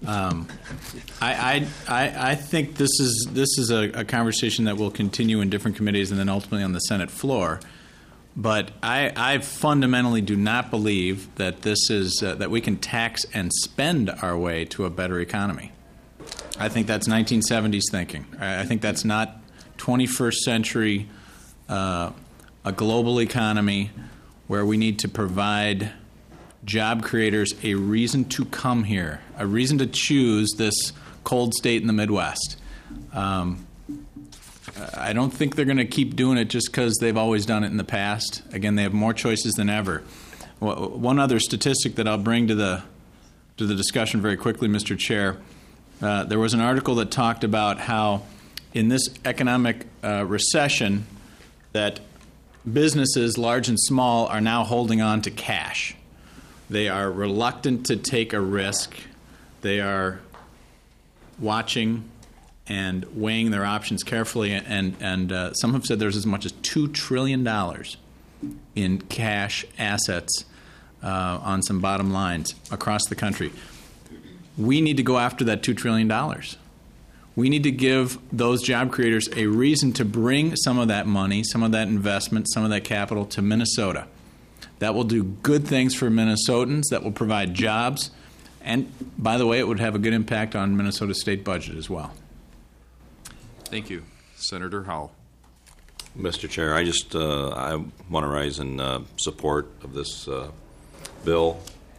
Speaker 1: I think this is a conversation that will continue in different committees and then ultimately on the Senate floor. But I fundamentally do not believe that this is that we can tax and spend our way to a better economy. I think that's 1970s thinking. I think that's not 21st century. A global economy where we need to provide job creators a reason to come here, a reason to choose this cold state in the Midwest. I don't think they're going to keep doing it just because they've always done it in the past. Again, they have more choices than ever. One other statistic that I'll bring to the discussion very quickly, Mr. Chair, there was an article that talked about how in this economic recession that businesses, large and small, are now holding on to cash. They are reluctant to take a risk. They are watching and weighing their options carefully, and some have said there's as much as $2 trillion in cash assets on some bottom lines across the country. We need to go after that $2 trillion. We need to give those job creators a reason to bring some of that money, some of that investment, some of that capital to Minnesota. That will do good things for Minnesotans, that will provide jobs, and, by the way, it would have a good impact on Minnesota's state budget as well.
Speaker 2: Thank you. Senator Howell.
Speaker 4: Mr. Chair, I want to rise in support of this bill.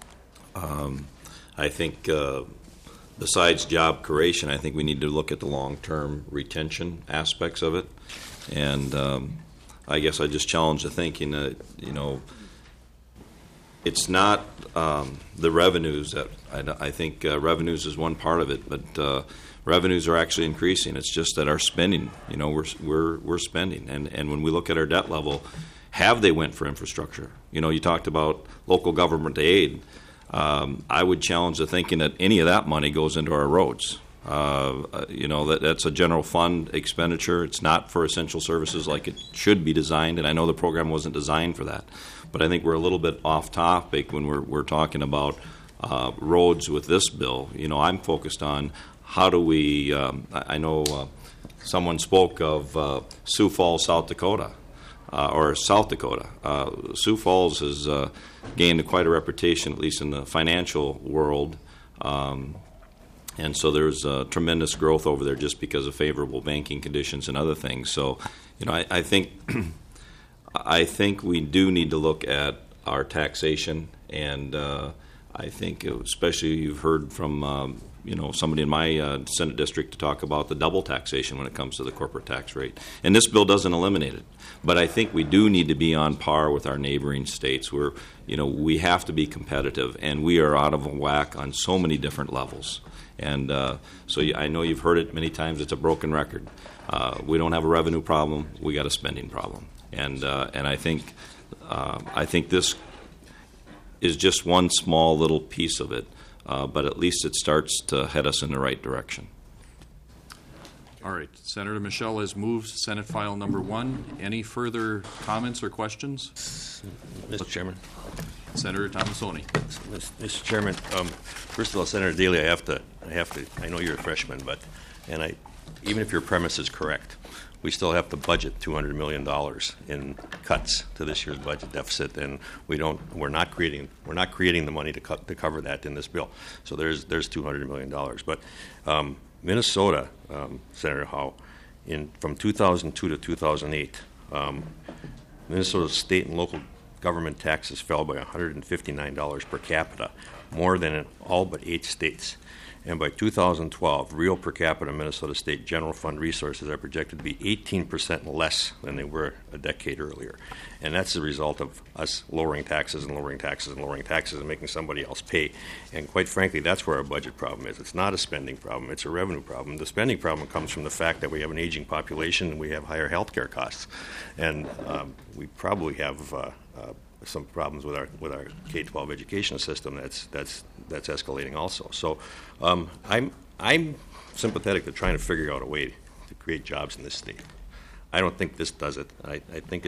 Speaker 4: I think besides job creation, I think we need to look at the long-term retention aspects of it. And I guess I just challenge the thinking that, it's not the revenues that I think revenues is one part of it, but revenues are actually increasing. It's just that our spending, we're spending, and when we look at our debt level, have they went for infrastructure? You talked about local government aid. I would challenge the thinking that any of that money goes into our roads. That's a general fund expenditure. It's not for essential services like it should be designed, and I know the program wasn't designed for that. But I think we're a little bit off topic when we're talking about roads with this bill. I'm focused on how do we. I know someone spoke of Sioux Falls, South Dakota, or South Dakota. Sioux Falls has gained quite a reputation, at least in the financial world. And so there's tremendous growth over there just because of favorable banking conditions and other things. So, I think I think we do need to look at our taxation, and I think especially you've heard from somebody in my Senate district to talk about the double taxation when it comes to the corporate tax rate. And this bill doesn't eliminate it, but I think we do need to be on par with our neighboring states. We have to be competitive, and we are out of whack on so many different levels. And so I know you've heard it many times. It's a broken record. We don't have a revenue problem. We got a spending problem. And I think this is just one small little piece of it, but at least it starts to head us in the right direction.
Speaker 2: All right. Senator Michel has moved Senate File Number 1. Any further comments or questions?
Speaker 9: Mr. Chairman.
Speaker 2: Senator Tomassoni.
Speaker 9: Mr. Chairman, first of all, Senator Daly, I have to. I know you're a freshman, even if your premise is correct, we still have to budget $200 million in cuts to this year's budget deficit, and we're not creating the money to cover that in this bill. So there's $200 million. But Minnesota, Senator Howe, from 2002 to 2008, Minnesota's state and local government taxes fell by $159 per capita, more than in all but 8 states. And by 2012, real per capita Minnesota State General Fund resources are projected to be 18% less than they were a decade earlier. And that's the result of us lowering taxes and lowering taxes and lowering taxes and making somebody else pay. And quite frankly, that's where our budget problem is. It's not a spending problem. It's a revenue problem. The spending problem comes from the fact that we have an aging population and we have higher health care costs. And we probably have some problems with our K-12 education system that's escalating also. So I'm sympathetic to trying to figure out a way to create jobs in this state. I don't think this does it. I think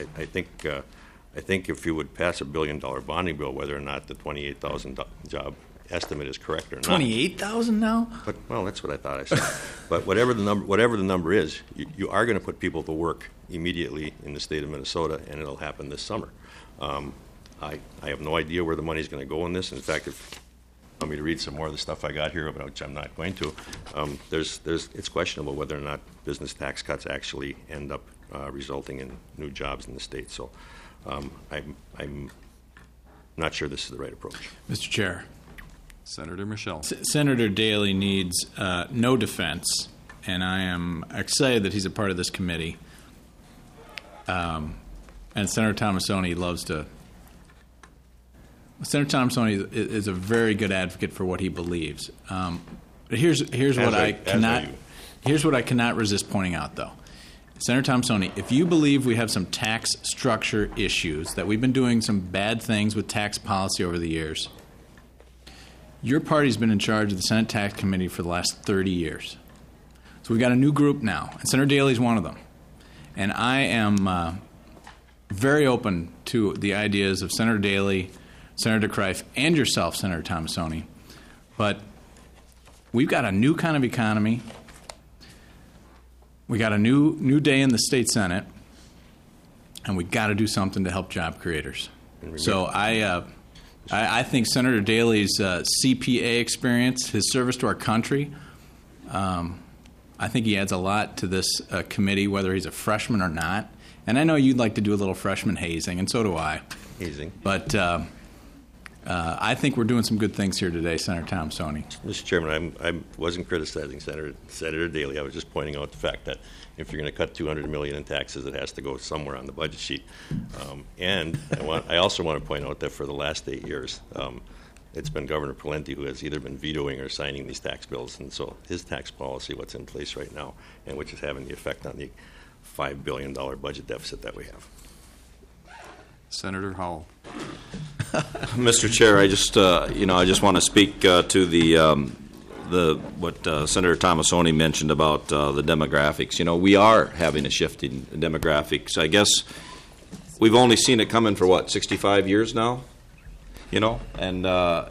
Speaker 9: if you would pass $1 billion bonding bill, whether or not the 28,000 job estimate is correct or not.
Speaker 1: 28,000 now?
Speaker 9: But that's what I thought I said. But whatever the number is, you are going to put people to work immediately in the state of Minnesota, and it'll happen this summer. I have no idea where the money is going to go in this. In fact, if you want me to read some more of the stuff I got here, which I'm not going to, it's questionable whether or not business tax cuts actually end up resulting in new jobs in the state. So I'm not sure this is the right approach.
Speaker 1: Mr. Chair.
Speaker 2: Senator Michel.
Speaker 1: Senator Daly needs no defense, and I am excited that he's a part of this committee. And Senator Tomassoni loves to. Senator Tomassoni is a very good advocate for what he believes. Here's what I cannot resist pointing out, though. Senator Tomassoni, if you believe we have some tax structure issues, that we've been doing some bad things with tax policy over the years, your party's been in charge of the Senate Tax Committee for the last 30 years. So we've got a new group now, and Senator Daly's one of them. And I am very open to the ideas of Senator Daly, Senator Kreif, and yourself, Senator Tomassoni. But we've got a new kind of economy. We got a new day in the state Senate, and we got to do something to help job creators. So I think Senator Daly's CPA experience, his service to our country, I think he adds a lot to this committee, whether he's a freshman or not. And I know you'd like to do a little freshman hazing, and so do I.
Speaker 9: Hazing.
Speaker 1: But I think we're doing some good things here today, Senator Tomassoni.
Speaker 9: Mr. Chairman, I wasn't criticizing Senator Daley. I was just pointing out the fact that if you're going to cut $200 million in taxes, it has to go somewhere on the budget sheet. And I also want to point out that for the last 8 years, it's been Governor Pawlenty who has either been vetoing or signing these tax bills. And so his tax policy, what's in place right now, and which is having the effect on the $5 billion budget deficit that we have.
Speaker 2: Senator Howell.
Speaker 4: Mr. Chair, I just want to speak to the what Senator Tomassoni mentioned about the demographics. You know, we are having a shift in demographics. I guess we've only seen it coming for 65 years now. You know, and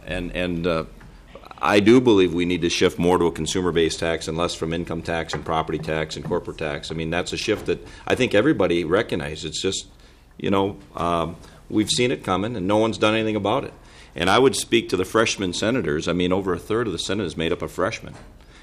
Speaker 4: I do believe we need to shift more to a consumer-based tax and less from income tax and property tax and corporate tax. I mean, that's a shift that I think everybody recognizes. It's just, we've seen it coming, and no one's done anything about it. And I would speak to the freshman senators. I mean, over a third of the Senate is made up of freshmen.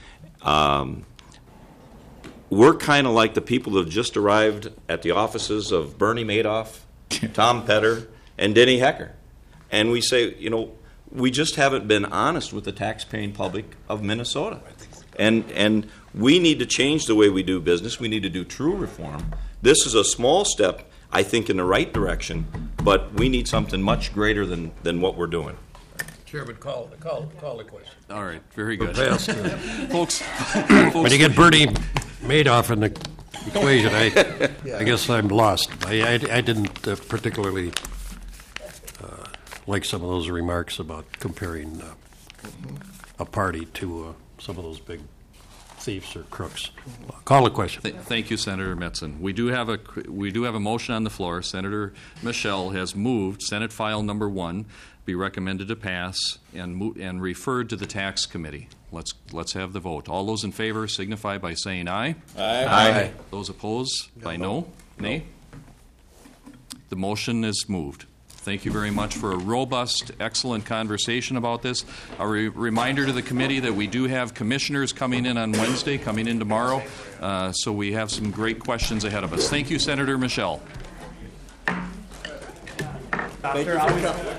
Speaker 4: We're kind of like the people that have just arrived at the offices of Bernie Madoff, Tom Petter, and Denny Hecker. And we say, we just haven't been honest with the tax-paying public of Minnesota. And we need to change the way we do business. We need to do true reform. This is a small step, I think, in the right direction, but we need something much greater than what we're doing.
Speaker 19: Chairman, call the question.
Speaker 2: All right, very good.
Speaker 19: Folks, when you get Bernie Madoff in the equation, I guess I'm lost. I didn't particularly like some of those remarks about comparing a party to some of those big thieves or crooks. Call the question.
Speaker 2: Thank you, Senator Metzen. We do have a motion on the floor. Senator Michel has moved Senate File Number 1 be recommended to pass and referred to the Tax Committee. Let's have the vote. All those in favor signify by saying aye.
Speaker 4: Aye. Aye.
Speaker 2: Those opposed by no. Nay. The motion is moved. Thank you very much for a robust, excellent conversation about this. A reminder to the committee that we do have commissioners coming in on Wednesday, coming in tomorrow, so we have some great questions ahead of us. Thank you, Senator Michel.
Speaker 1: Doctor,